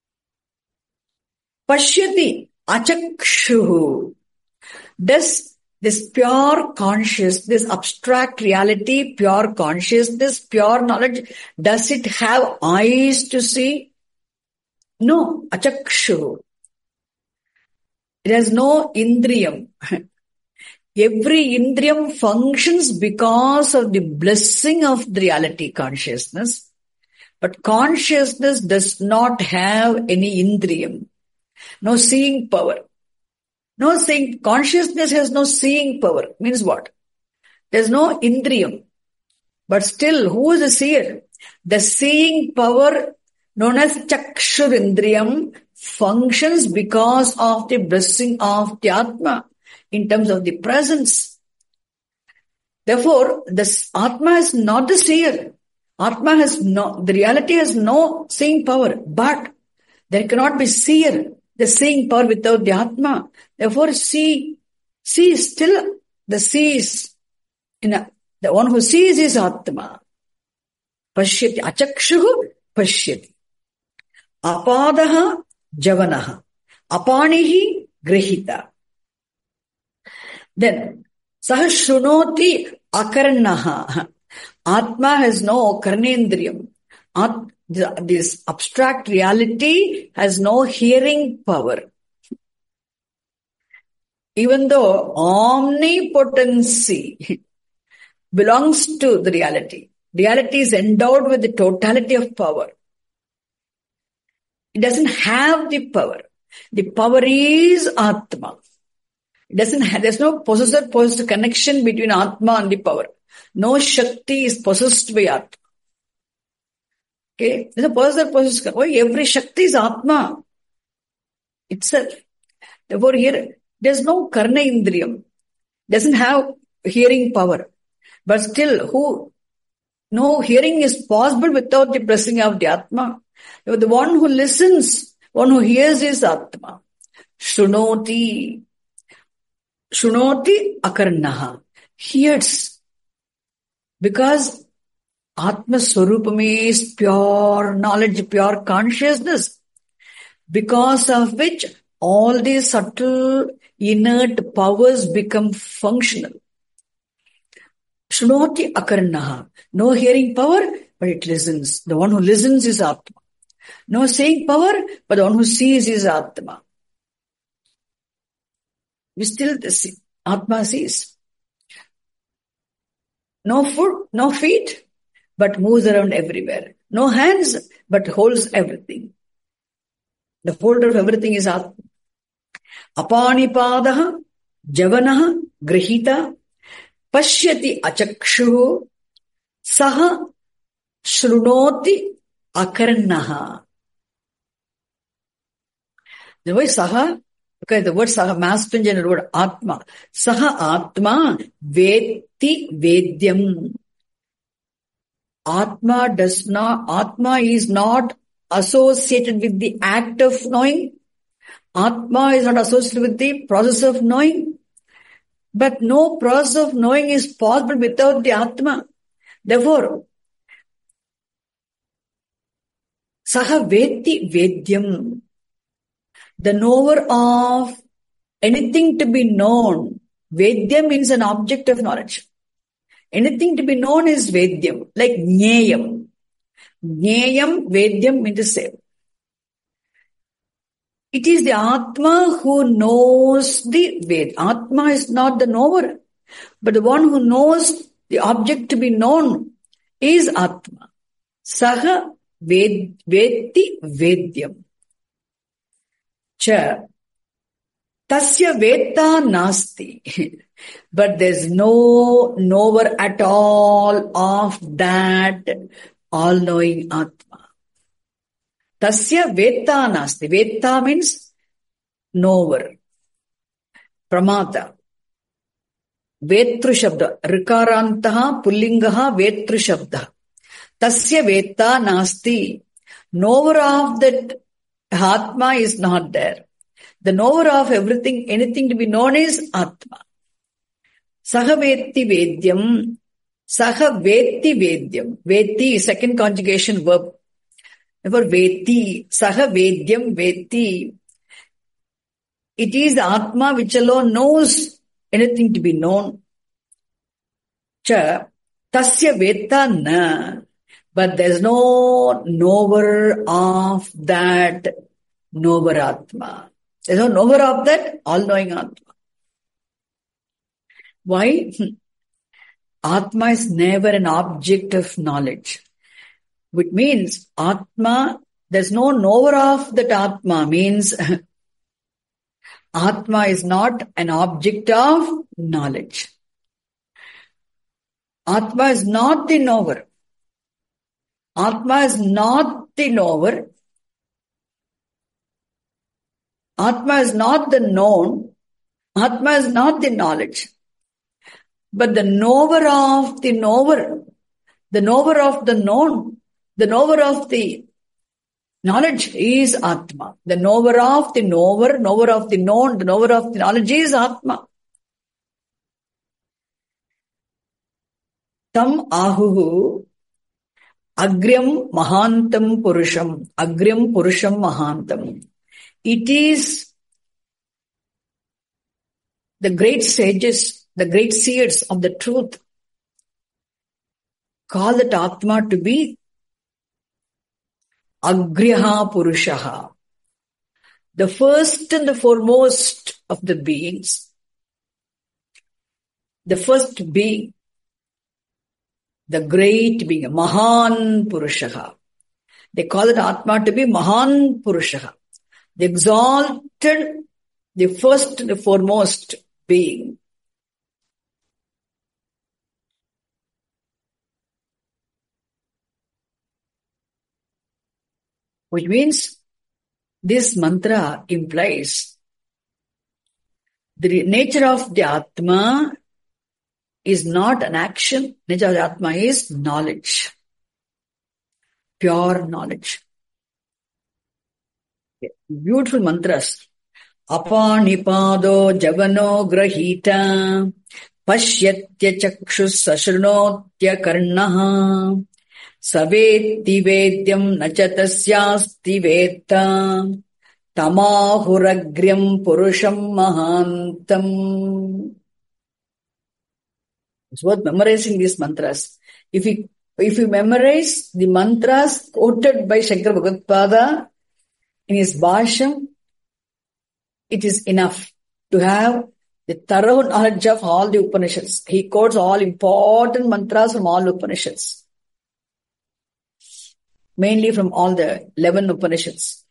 Pashyati achakshuhu. Does this pure conscious, this abstract reality, pure consciousness, pure knowledge, does it have eyes to see? No, achakshu. It has no indriyam. Every indriyam functions because of the blessing of the reality consciousness. But consciousness does not have any indriyam. No seeing power. No seeing, consciousness has no seeing power. Means what? There's no indriyam. But still, who is the seer? The seeing power known as chakshurindriyam functions because of the blessing of the Atma in terms of the presence. Therefore, this Atma is not the seer. Atma has no, the reality has no seeing power, but there cannot be seer, the seeing power without the Atma. Therefore, see, see is still the sees. You know, the one who sees is Atma. Pashyati, achakshuhu pashyati. Apadaha javanaha. Apanihi grihita. Then, saha shrunoti akarnaha. Atma has no karnendriyam. At, this abstract reality has no hearing power. Even though omnipotency belongs to the reality, reality is endowed with the totality of power. It doesn't have the power. The power is Atma. It doesn't have, there's no possessor-possessed connection between Atma and the power. No Shakti is possessed by Atma. Okay? There's a possessor-possessed. Why? Every Shakti is Atma itself. Therefore, here, there's no Karna Indriyam. Doesn't have hearing power. But still, who, no hearing is possible without the blessing of the Atma. The one who listens, one who hears is Atma. Shrunoti. Shrunoti akarnaha. Hears. Because Atma Swarupam is pure knowledge, pure consciousness. Because of which all these subtle inert powers become functional. Shrunoti akarnaha. No hearing power, but it listens. The one who listens is Atma. No seeing power, but the one who sees is Atma. We still see. Atma sees. No foot, no feet, but moves around everywhere. No hands, but holds everything. The holder of everything is Atma. Apanipadaha, javanaha, grihita, pashyati achakshu, saha, shrunoti, akarnaha. The word saha, because the word saha, masculine gender word Atma. Saha Atma, veti vedyam. Atma does not, Atma is not associated with the act of knowing. Atma is not associated with the process of knowing. But no process of knowing is possible without the Atma. Therefore, saha veti vedyam. The knower of anything to be known. Vedya means an object of knowledge. Anything to be known is Vedyam, like Jneyam. Jneyam, Vedyam means the same. It is the Atma who knows the Ved. Atma is not the knower, but the one who knows the object to be known is Atma. Saha ved, Veti Vedyam. Cha. Tasya Veta Nasti. But there's no knower at all of that all-knowing Atma. Tasya Veta Nasti. Veta means knower. Pramata. Vetru Shabda. Rikarantaha Pullingaha Vetru Shabda. Tasya Veta Nasti. Knower of that Atma is not there. The knower of everything, anything to be known is Atma. Saha Veti Vedyam. Saha Veti Vedyam. Veti, second conjugation verb. Therefore, Veti. Saha Vedyam Veti. It is the Atma which alone knows anything to be known. Cha. Tasya Veta Na. But there's no knower of that knower Atma. There's no knower of that all-knowing Atma. Why? Atma is never an object of knowledge. Which means Atma, there's no knower of that Atma, means Atma is not an object of knowledge. Atma is not the knower. Atma is not the knower. Atma is not the known. Atma is not the knowledge. But the knower of the knower, the knower of the known, the knower of the knowledge is Atma. The knower of the knower, knower of the known, the knower of the knowledge is Atma. Tam ahuhu agryam mahantam purusham. Agryam purusham mahantam. It is the great sages, the great seers of the truth call that Atma to be Agriha Purushaha, the first and the foremost of the beings, the first being, the great being, Mahan Purushaha. They call it Atma to be Mahan Purushaha, the exalted, the first and the foremost being. Which means this mantra implies the nature of the Atma is not an action. Nature of the Atma is knowledge. Pure knowledge. Beautiful mantras. Apanipado javano grahita pashyatya chakshus sashrunotya karnaha Savetti vedyam nachatasyasti vetta tamahuragryam purusham mahantam. It's worth memorizing these mantras. If you, if you memorize the mantras quoted by Shankara Bhagavad in his Bhashyam, it is enough to have the thorough knowledge of all the Upanishads. He quotes all important mantras from all Upanishads. Mainly from all the eleven Upanishads.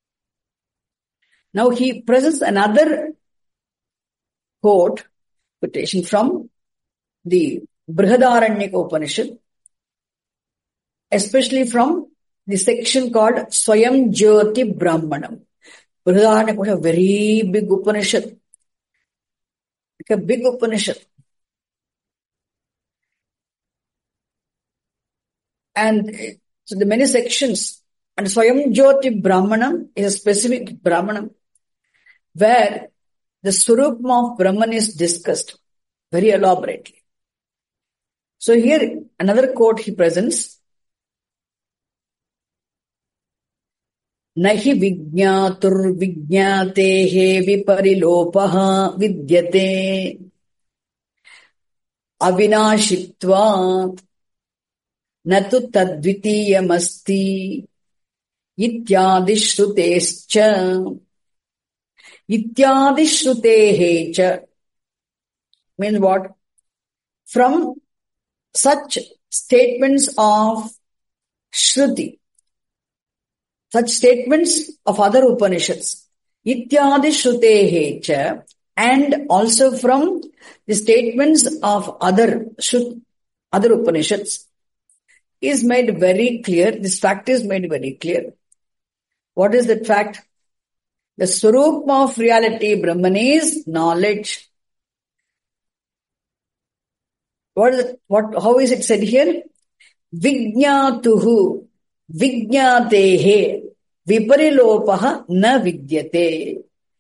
Now he presents another quote, quotation from the Brihadaranyaka Upanishad, especially from the section called Swayam Jyoti Brahmanam. Brihadaranyaka was a very big Upanishad. Like a big Upanishad. And so the many sections, and Swayam Jyoti Brahmanam is a specific Brahmanam where the Swarupam of Brahman is discussed very elaborately. So here another quote he presents. Nahi vijñātur vijñātehe viparilopaha vidyate avinashitvat natu tadvitiyamasti ityadishrutescha ityadishrutehecha means what? From such statements of Shruti, such statements of other Upanishads, ityadishrutehecha, and also from the statements of other Shrut, other Upanishads, is made very clear. This fact is made very clear. What is that fact? The Swarupam of reality, Brahman, is knowledge. What is it? What? How is it said here? Vijñātuhu, vijñātehe, viparilopaha na vidyate.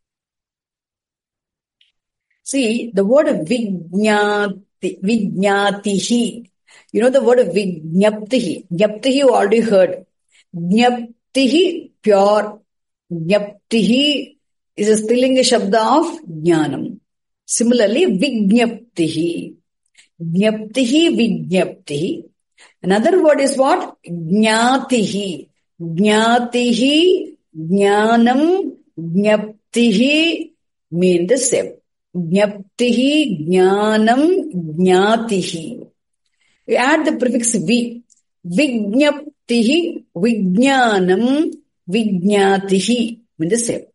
See, the word vijñāti, vijñātihi. You know the word vijñaptihi. Jnaptihi you already heard. Jnaptihi, pure. Jnaptihi is a Strilinga Shabda of Jnanam. Similarly, vijñaptihi. Jnaptihi, vijñaptihi. Another word is what? Jnatihi. Jnatihi, Jnanam, Jnaptihi mean the same. Jnaptihi, Jnanam, Jnatihi. We add the prefix vi. Vijñaptihi, Vijñanam, Vijñatihi mean the same.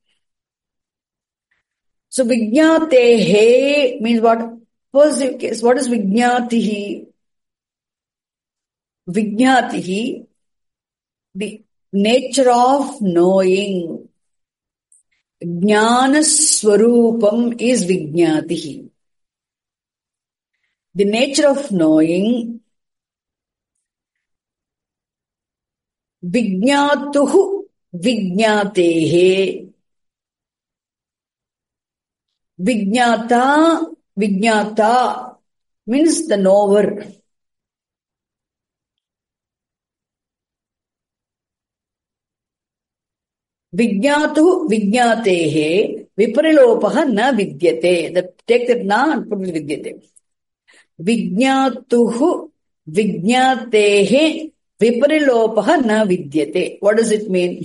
So Vijñatehe means what? First case, what is Vijñatihi? Vijñatihi, the nature of knowing. Jnana Swarupam is Vijñatihi. the nature of knowing, Vijñātuhu Vijñātehe. Vijñāta, Vijñāta means the knower. Vijñātuhu Vijñātehe Viparilopaha na vidyate. The, take that na and put it vidyate. Vijñātuhu Vijñātehe Viparilopaha na vidyate. What does it mean?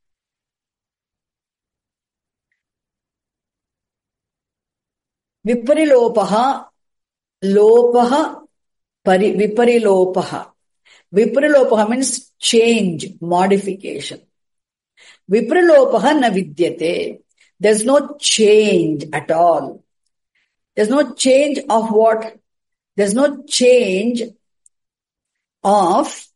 Viparilopaha, lopaha, pari, viparilopaha. Viparilopaha means change, modification. Viparilopaha na vidyate. There's no change at all. There's no change of what? There's no change of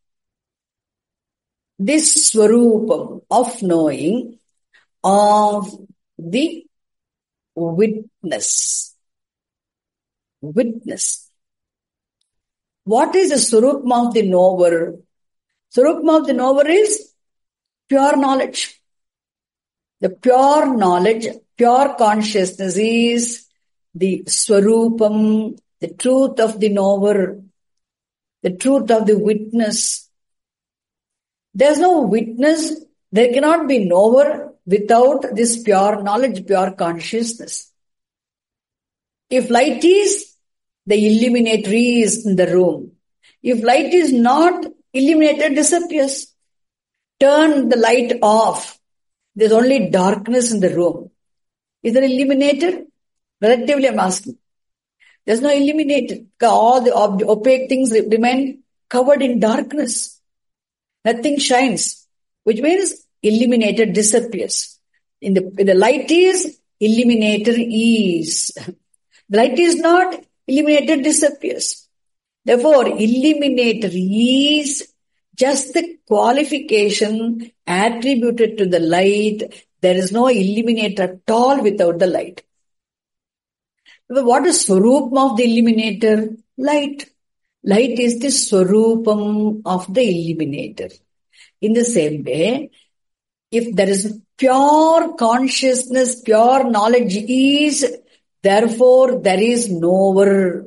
this swarupam of knowing of the witness. Witness. What is the swarupam of the knower? Swarupam of the knower is pure knowledge. The pure knowledge, pure consciousness is the swarupam, the truth of the knower, the truth of the witness. There's no witness, there cannot be knower without this pure knowledge, pure consciousness. If light is, the illuminator is in the room. If light is not, illuminator disappears. Turn the light off. There's only darkness in the room. Is there illuminator? Relatively, I'm asking. There's no illuminator. All the opaque things remain covered in darkness. Nothing shines, which means illuminator disappears. In the, in the light is, illuminator is. The light is not, illuminator disappears. Therefore, illuminator is just the qualification attributed to the light. There is no illuminator at all without the light. But what is swarupam of the illuminator? Light. Light is the swarupam of the illuminator. In the same way, if there is pure consciousness, pure knowledge is, therefore there is knower.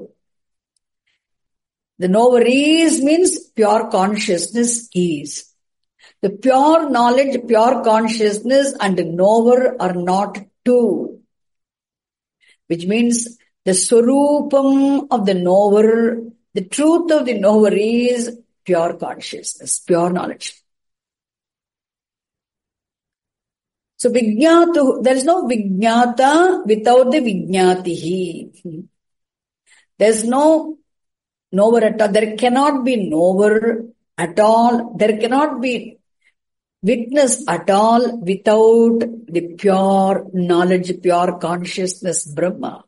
The knower is means pure consciousness is. The pure knowledge, pure consciousness and knower are not two. Which means the swarupam of the knower, the truth of the knower is pure consciousness, pure knowledge. So vijñātu, there is no vijñāta without the vijñātihi. There is no knower at all. There cannot be knower at all. There cannot be witness at all without the pure knowledge, pure consciousness, Brahma.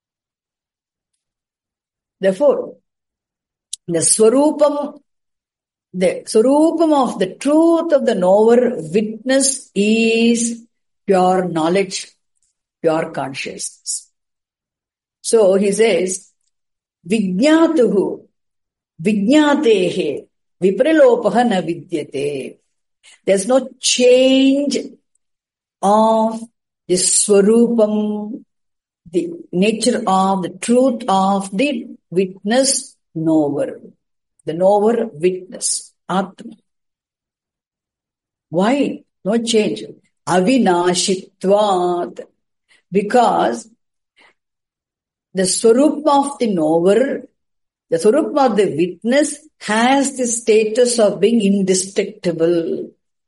Therefore, the swarupam, the swarupam of the truth of the knower, witness is pure knowledge, pure consciousness. So he says, Vijñātuhu, Vijñātehe, Viparilopaha na vidyate. There's no change of the swarupam, the nature of, the truth of the witness knower. The knower witness, Atma. Why? No change. Avinashitvat. Because the swarupam of the knower, the swarupam of the witness has the status of being indestructible.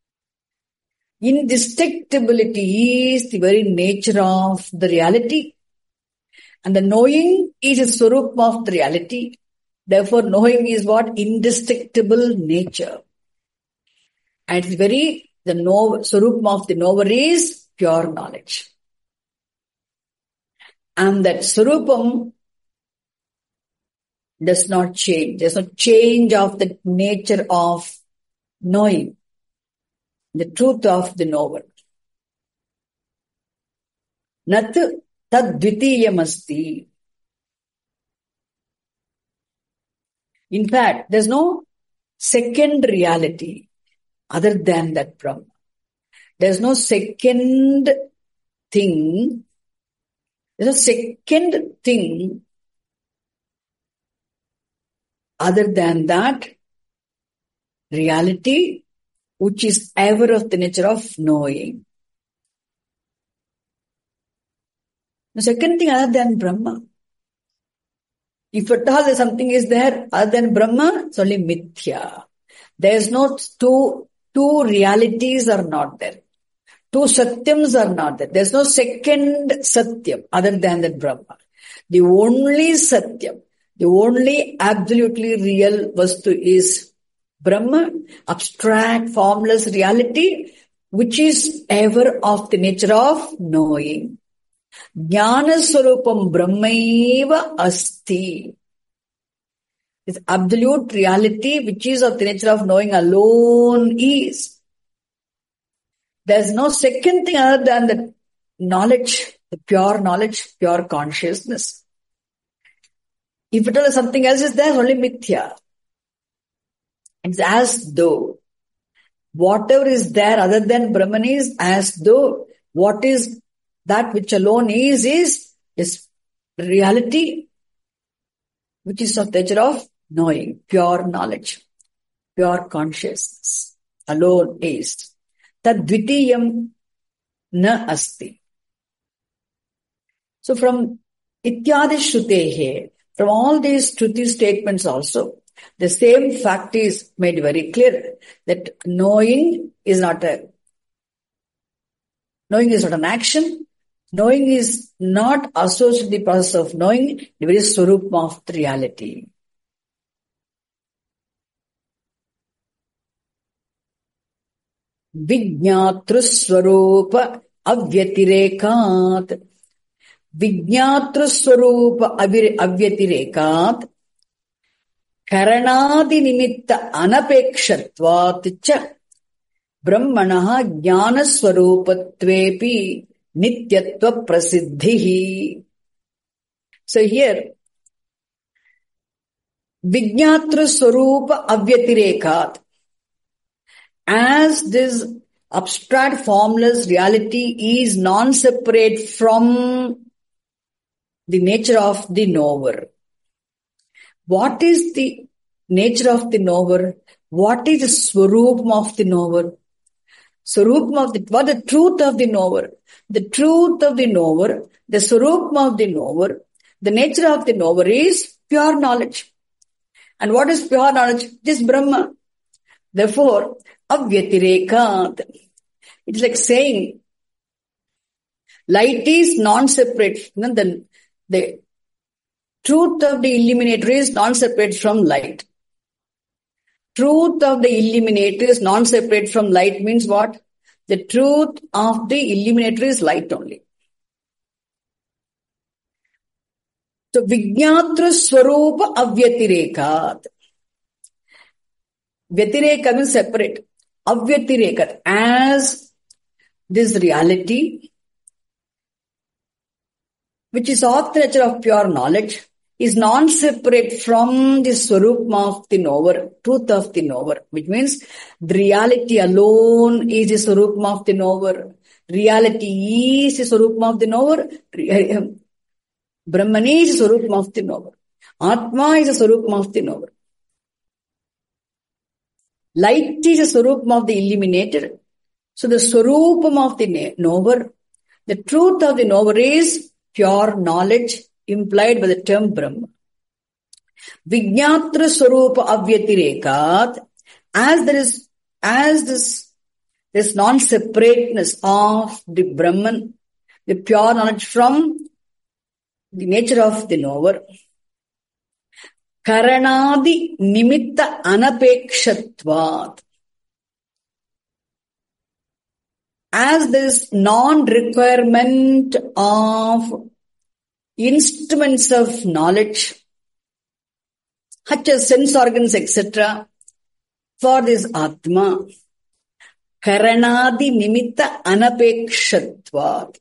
Indestructibility is the very nature of the reality. And the knowing is a swarupam of the reality. Therefore, knowing is what? Indestructible nature. And it's very, the know, swarupam of the knower is pure knowledge. And that swarupam does not change. There's no change of the nature of knowing, the truth of the knower. Nat tad dvitiyam asti. In fact, there's no second reality other than that Brahma. There's no second thing. There's a second thing other than that reality, which is ever of the nature of knowing. The second thing other than Brahma. If at all something is there other than Brahma, it's only mithya. There's no two, two realities are not there. Two satyams are not there. There's no second satyam other than that Brahma. The only satyam, the only absolutely real vastu is Brahma, abstract, formless reality, which is ever of the nature of knowing. Jnana Swarupam Brahmaiva Asti. This absolute reality, which is of the nature of knowing alone is. There's no second thing other than the knowledge, the pure knowledge, pure consciousness. If it is something else is there, only mithya. It's as though whatever is there other than Brahman is as though what is that which alone is, is, is reality, which is of the nature of knowing, pure knowledge, pure consciousness, alone is. Tadvitiyam na asti. So from Ityadi Shrutehe, from all these Shruti statements also, the same fact is made very clear that knowing is not a, knowing is not an action. Knowing is not associated with the process of knowing, the very swarup of the reality. Vijñatru swarupa avyatirekat. Vijñatru swarupa avyatirekat. Karanadi nimitta anapekshatvat cha brahmanaha jnana swarupatvepi nityatva prasiddhihi. So here, Vijñatru swarupa avyatirekat. As this abstract formless reality is non-separate from the nature of the knower. What is the nature of the knower? What is the swarupam of the knower? Swarupam of the, what the truth of the knower? The truth of the knower, the swarupam of the knower, the nature of the knower is pure knowledge. And what is pure knowledge? This Brahma. Therefore, avyatirekat. It's like saying, light is non-separate. You know, the, the truth of the illuminator is non-separate from light. Truth of the illuminator is non-separate from light means what? The truth of the illuminator is light only. So, Vijñatru swarupa avyatirekat. Vyatireka means separate. Avyatirekat. As this reality, which is of the nature of pure knowledge, is non-separate from the swarupam of the knower, truth of the knower, which means the reality alone is the swarupam of the knower. Reality is the swarupam of the knower. Brahman is the swarupam of the knower. Atma is the swarupam of the knower. Light is the swarupam of the illuminator. So the swarupam of the knower, the truth of the knower is pure knowledge implied by the term Brahma. Vijñatra swarupa avyatirekat. As there is, as this, this non-separateness of the Brahman, the pure knowledge from the nature of the knower, karanadi nimitta anapekshatvat. As this non-requirement of instruments of knowledge, such as sense organs, et cetera, for this Atma, karanadi nimitta anapekshatvat.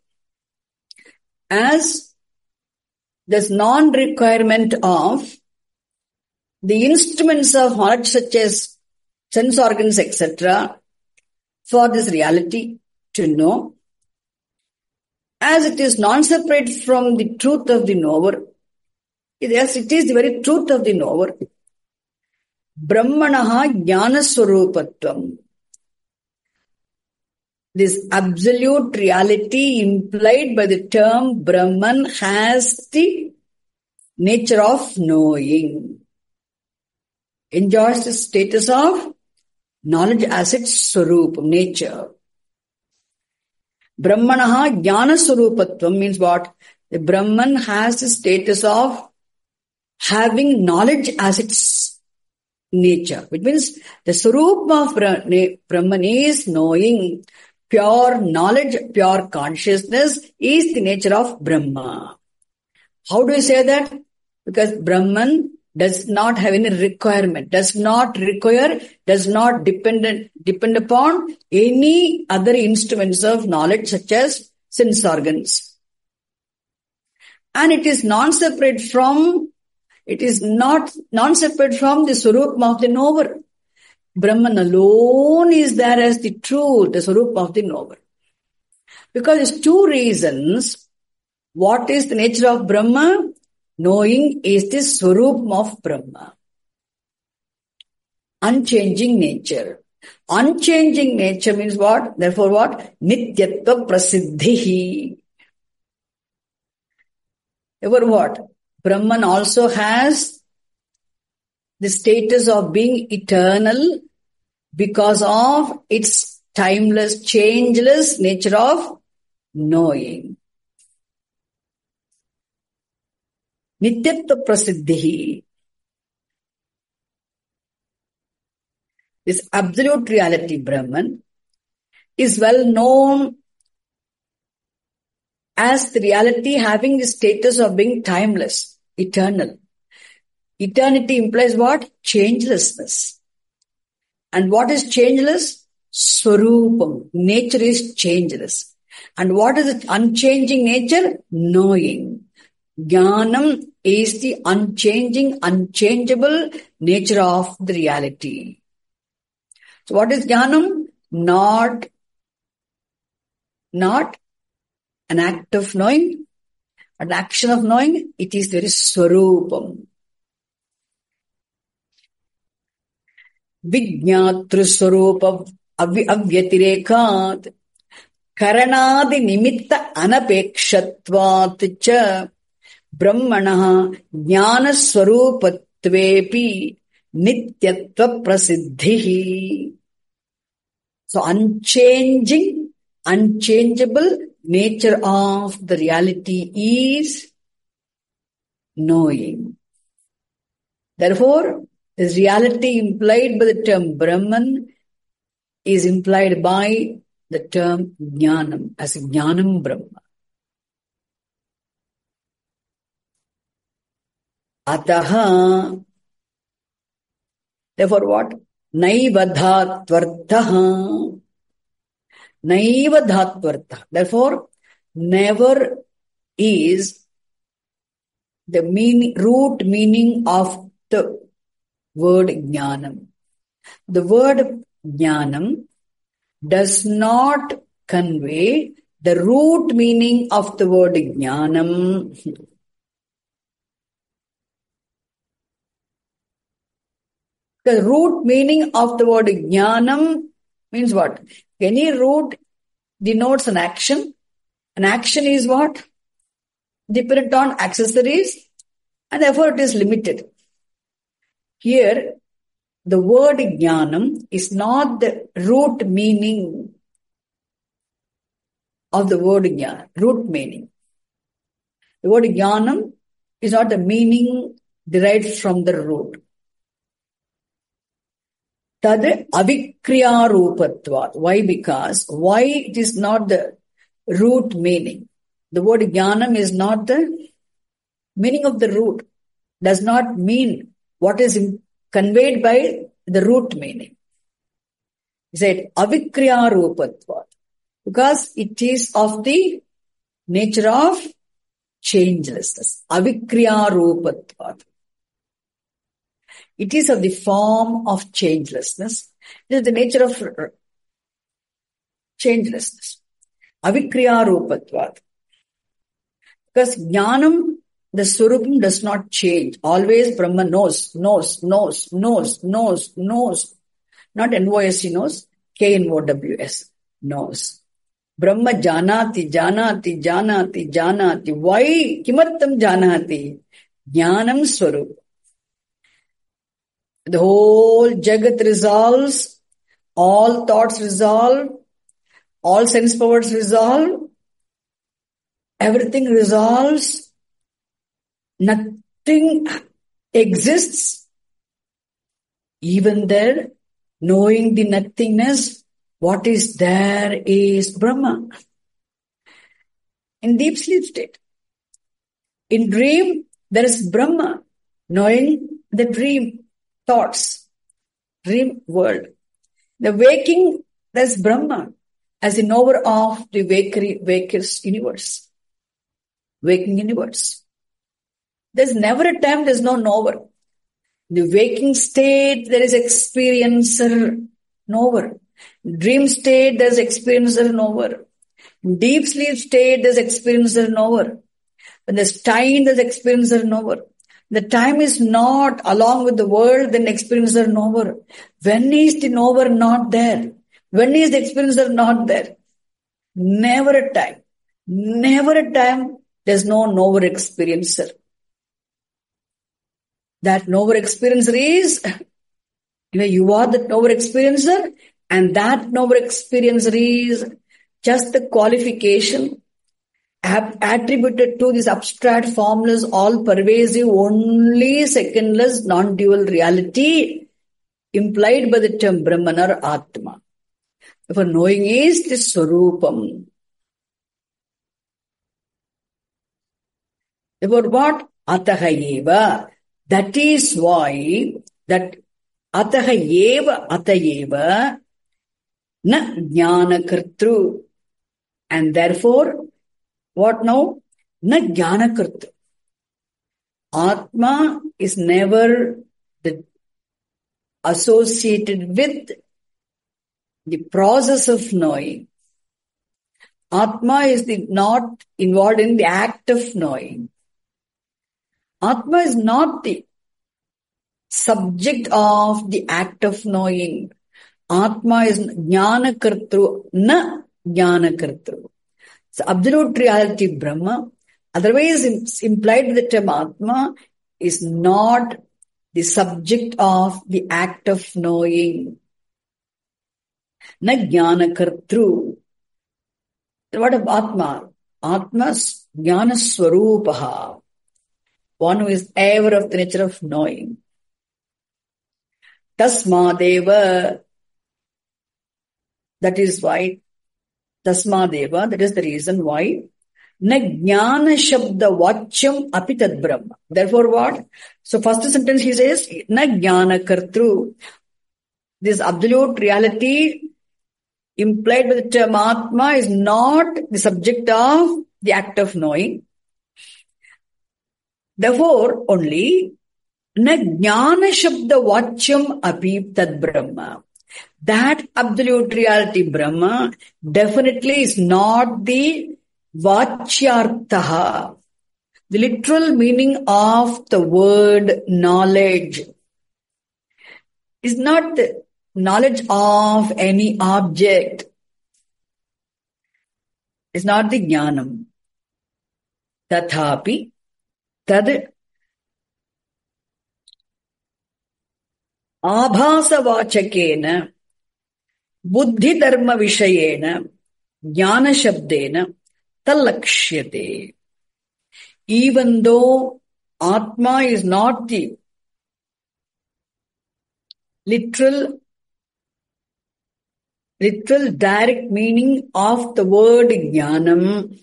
As this non-requirement of the instruments of knowledge such as sense organs, et cetera, for this reality to know, as it is non-separate from the truth of the knower. Yes, it is the very truth of the knower. Brahmanaha jnana swarupatvam. This absolute reality implied by the term Brahman has the nature of knowing. Enjoys the status of knowledge as its swarup, nature. Brahmanaha jnana swarupatvam means what? The Brahman has the status of having knowledge as its nature, which means the swarup of Brahman is knowing. Pure knowledge, pure consciousness is the nature of Brahma. How do you say that? Because Brahman does not have any requirement, does not require, does not depend, depend upon any other instruments of knowledge such as sense organs. And it is non-separate from, it is not non-separate from the swarup of the knower. Brahman alone is there as the truth, the swarup of the knower. Because there's two reasons. What is the nature of Brahma? Knowing is the swarup of Brahma. Unchanging nature. Unchanging nature means what? Therefore what? Nityatva prasiddhihi. Therefore what? Brahman also has the status of being eternal because of its timeless, changeless nature of knowing. Nityatva prasiddhihi. This absolute reality, Brahman, is well known as the reality having the status of being timeless, eternal. Eternity implies what? Changelessness. And what is changeless? Swarupam. Nature is changeless. And what is the unchanging nature? Knowing. Jnanam is the unchanging, unchangeable nature of the reality. So what is jnanam? Not, not an act of knowing, an action of knowing. It is very swarupam. Vijñatru swarupa avyatirekat karanadi nimitta anapekshatvat cha brahmanaha jnana swarupatvepi nityatva prasiddhihi. So unchanging, unchangeable nature of the reality is knowing. Therefore, this reality implied by the term Brahman is implied by the term Jnanam as Jnanam Brahma. Ataha. Therefore what? Naiva dhatvartaha. Naiva dhatvartaha. Therefore, never is the meaning, root meaning of the word jnanam. The word jnanam does not convey the root meaning of the word jnanam. The root meaning of the word jnanam means what? Any root denotes an action. An action is what? Dependent on accessories, and therefore it is limited. Here, the word jnanam is not the root meaning of the word jnana, root meaning. The word jnanam is not the meaning derived from the root. Tad avikriya rupatvat. Why? Because, why it is not the root meaning? The word jnanam is not the meaning of the root. Does not mean what is conveyed by the root meaning. He said, avikriya rupatvat. Because it is of the nature of changelessness. Avikriya rupatvat. It is of the form of changelessness. It is the nature of changelessness. Avikriya rupatvat. Because jnanam, the swarupam does not change. Always Brahma knows, knows, knows, knows, knows, knows. Not N O S C knows, K N O W S knows. Brahma janati, janati, janati, janati. Why? Kimartam janati? Jnanam swarup. The whole Jagat resolves, all thoughts resolve, all sense powers resolve, everything resolves, nothing exists. Even there, knowing the nothingness, what is there is Brahma. In deep sleep state. In dream, there is Brahma, knowing the dream thoughts, dream world. The waking, there is Brahma, as the knower of the waker's universe. Waking universe. There's never a time there's no knower. In the waking state, there is experiencer, knower. Dream state, there's experiencer, knower. Deep sleep state, there's experiencer, knower. When there's time, there's experiencer, knower. The time is not along with the world, then experiencer, knower. When is the knower not there? When is the experiencer not there? Never a time. Never a time there's no knower experiencer. That knower experiencer is, you know, you are the knower experiencer, and that knower experiencer is just the qualification attributed to this abstract, formless, all-pervasive, only secondless, non-dual reality implied by the term Brahman or Atma. Therefore, knowing is the Swarupam. Therefore, what? Atahayeva. That is why that Atahayeva, Atayeva, na jnana kartru. And therefore, what now? Na jnana kartru. Atma is never the associated with the process of knowing. Atma is the not involved in the act of knowing. Atma is not the subject of the act of knowing. Atma is jnana kartru, na jnana kartru. So absolute reality Brahma, otherwise implied with the term Atma, is not the subject of the act of knowing. Na jnana kartru. What of Atma? Atma's jnana swarupaha. One who is ever of the nature of knowing. Tasmadeva. That is why. Tasmadeva. That is the reason why. Na jnana shabda vachyam api tad brahma. Therefore what? So first sentence he says, na jnana kartru. This absolute reality implied by the term Atma is not the subject of the act of knowing. Therefore, only na jnana shabda vachyam api tad brahma. That absolute reality Brahma definitely is not the vachyarthaha, the literal meaning of the word knowledge. Is not the knowledge of any object. It's not the jnanam. Tathapi tad abhasa vachakena buddhi dharma vishayena jnana shabdena talakshyate. Even though Atma is not the literal literal direct meaning of the word jnanam,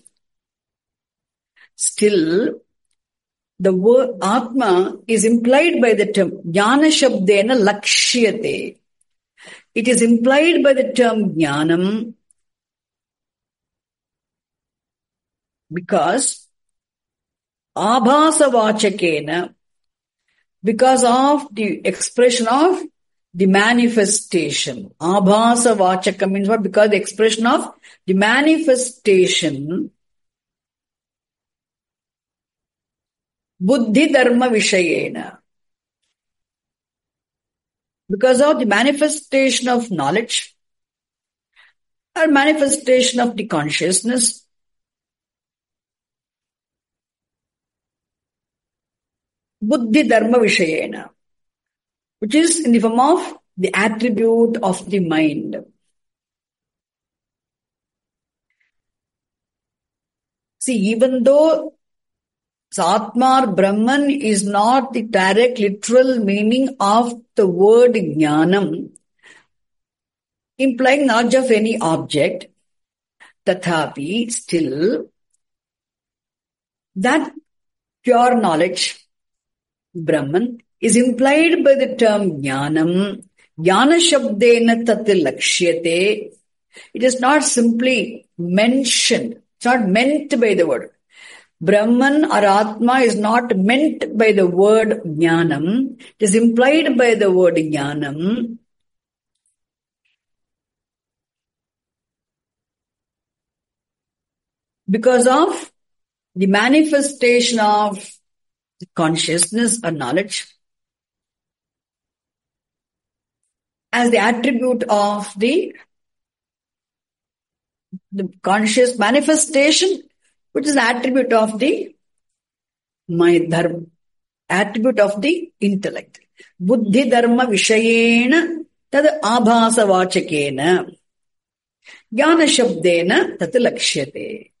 still the word Atma is implied by the term jnana shabdena lakshyate. It is implied by the term jnanam because abhasa vachakena, because of the expression of the manifestation. Abhasa vachaka means what? Because the expression of the manifestation. Buddhi dharma vishayena. Because of the manifestation of knowledge or manifestation of the consciousness, buddhi dharma vishayena, which is in the form of the attribute of the mind. See, even though Atma or Brahman is not the direct literal meaning of the word jnanam, implying knowledge of any object, tathapi, still, that pure knowledge, Brahman, is implied by the term jnanam. Jnana shabdena tat lakshyate. It is not simply mentioned. It's not meant by the word. Brahman or Atma is not meant by the word jnanam. It is implied by the word jnanam. Because of the manifestation of consciousness or knowledge as the attribute of the, the conscious manifestation, which is the attribute of the my dharma, attribute of the intellect. Buddhi dharma vishayena tad abhasa vachakena jnana shabdena tat lakshyate.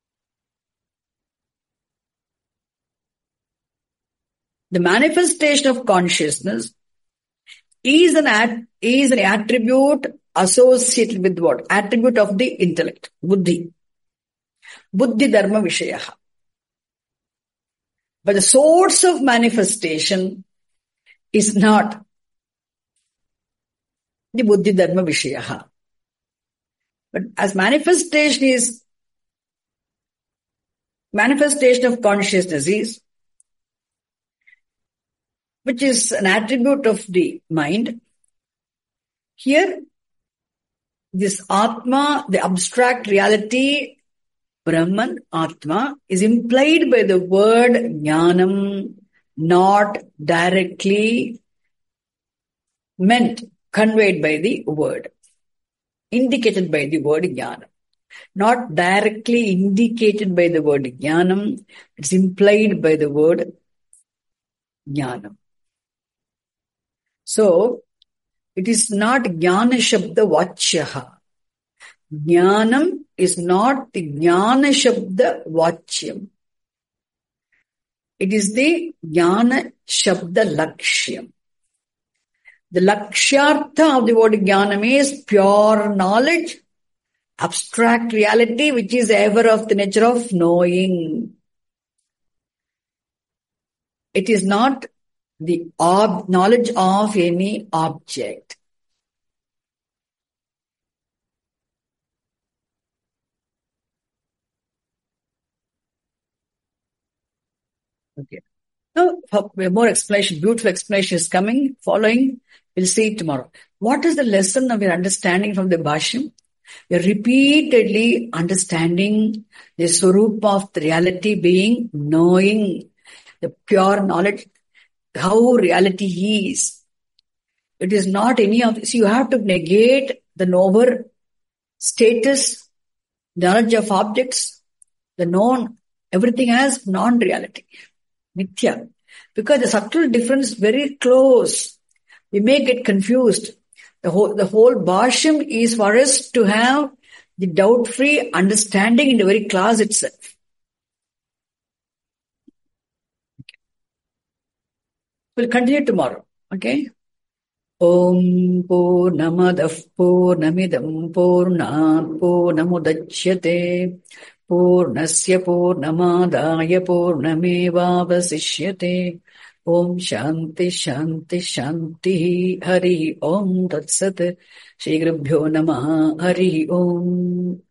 The manifestation of consciousness is an at, is an attribute associated with what? Attribute of the intellect, buddhi. Buddhi dharma vishayaha. But the source of manifestation is not the buddhi dharma vishayaha. But as manifestation is, manifestation of consciousness is, which is an attribute of the mind. Here, this Atma, the abstract reality, Brahman, Atma, is implied by the word jnanam, not directly meant, conveyed by the word, indicated by the word jnanam. Not directly indicated by the word jnanam, it's implied by the word jnanam. So, it is not jnana shabda vachyaha. Jnanam is not the jnana shabda vachyam. It is the jnana shabda lakshyam. The lakshyartha of the word jnanam is pure knowledge, abstract reality, which is ever of the nature of knowing. It is not the ob- knowledge of any object. Okay. Now, more explanation, beautiful explanation is coming, following. We'll see it tomorrow. What is the lesson of your understanding from the Bhashyam? You're repeatedly understanding the Swarupa of the reality being knowing, the pure knowledge, how reality is. It is not any of this. You have to negate the knower status, knowledge of objects, the known, everything as non-reality, mithya. Because the subtle difference is very close. We may get confused. The whole, the whole Bhashyam is for us to have the doubt-free understanding in the very class itself. We'll continue tomorrow. Okay? Om Purnamadah Purnamidam Purnat Purnamudachyate Purnasya Purnamadaya Purnamevavasishyate. Om Shanti Shanti Shanti Hari Om Tat Sat Shri Gurubhyo Namaha Hari Om.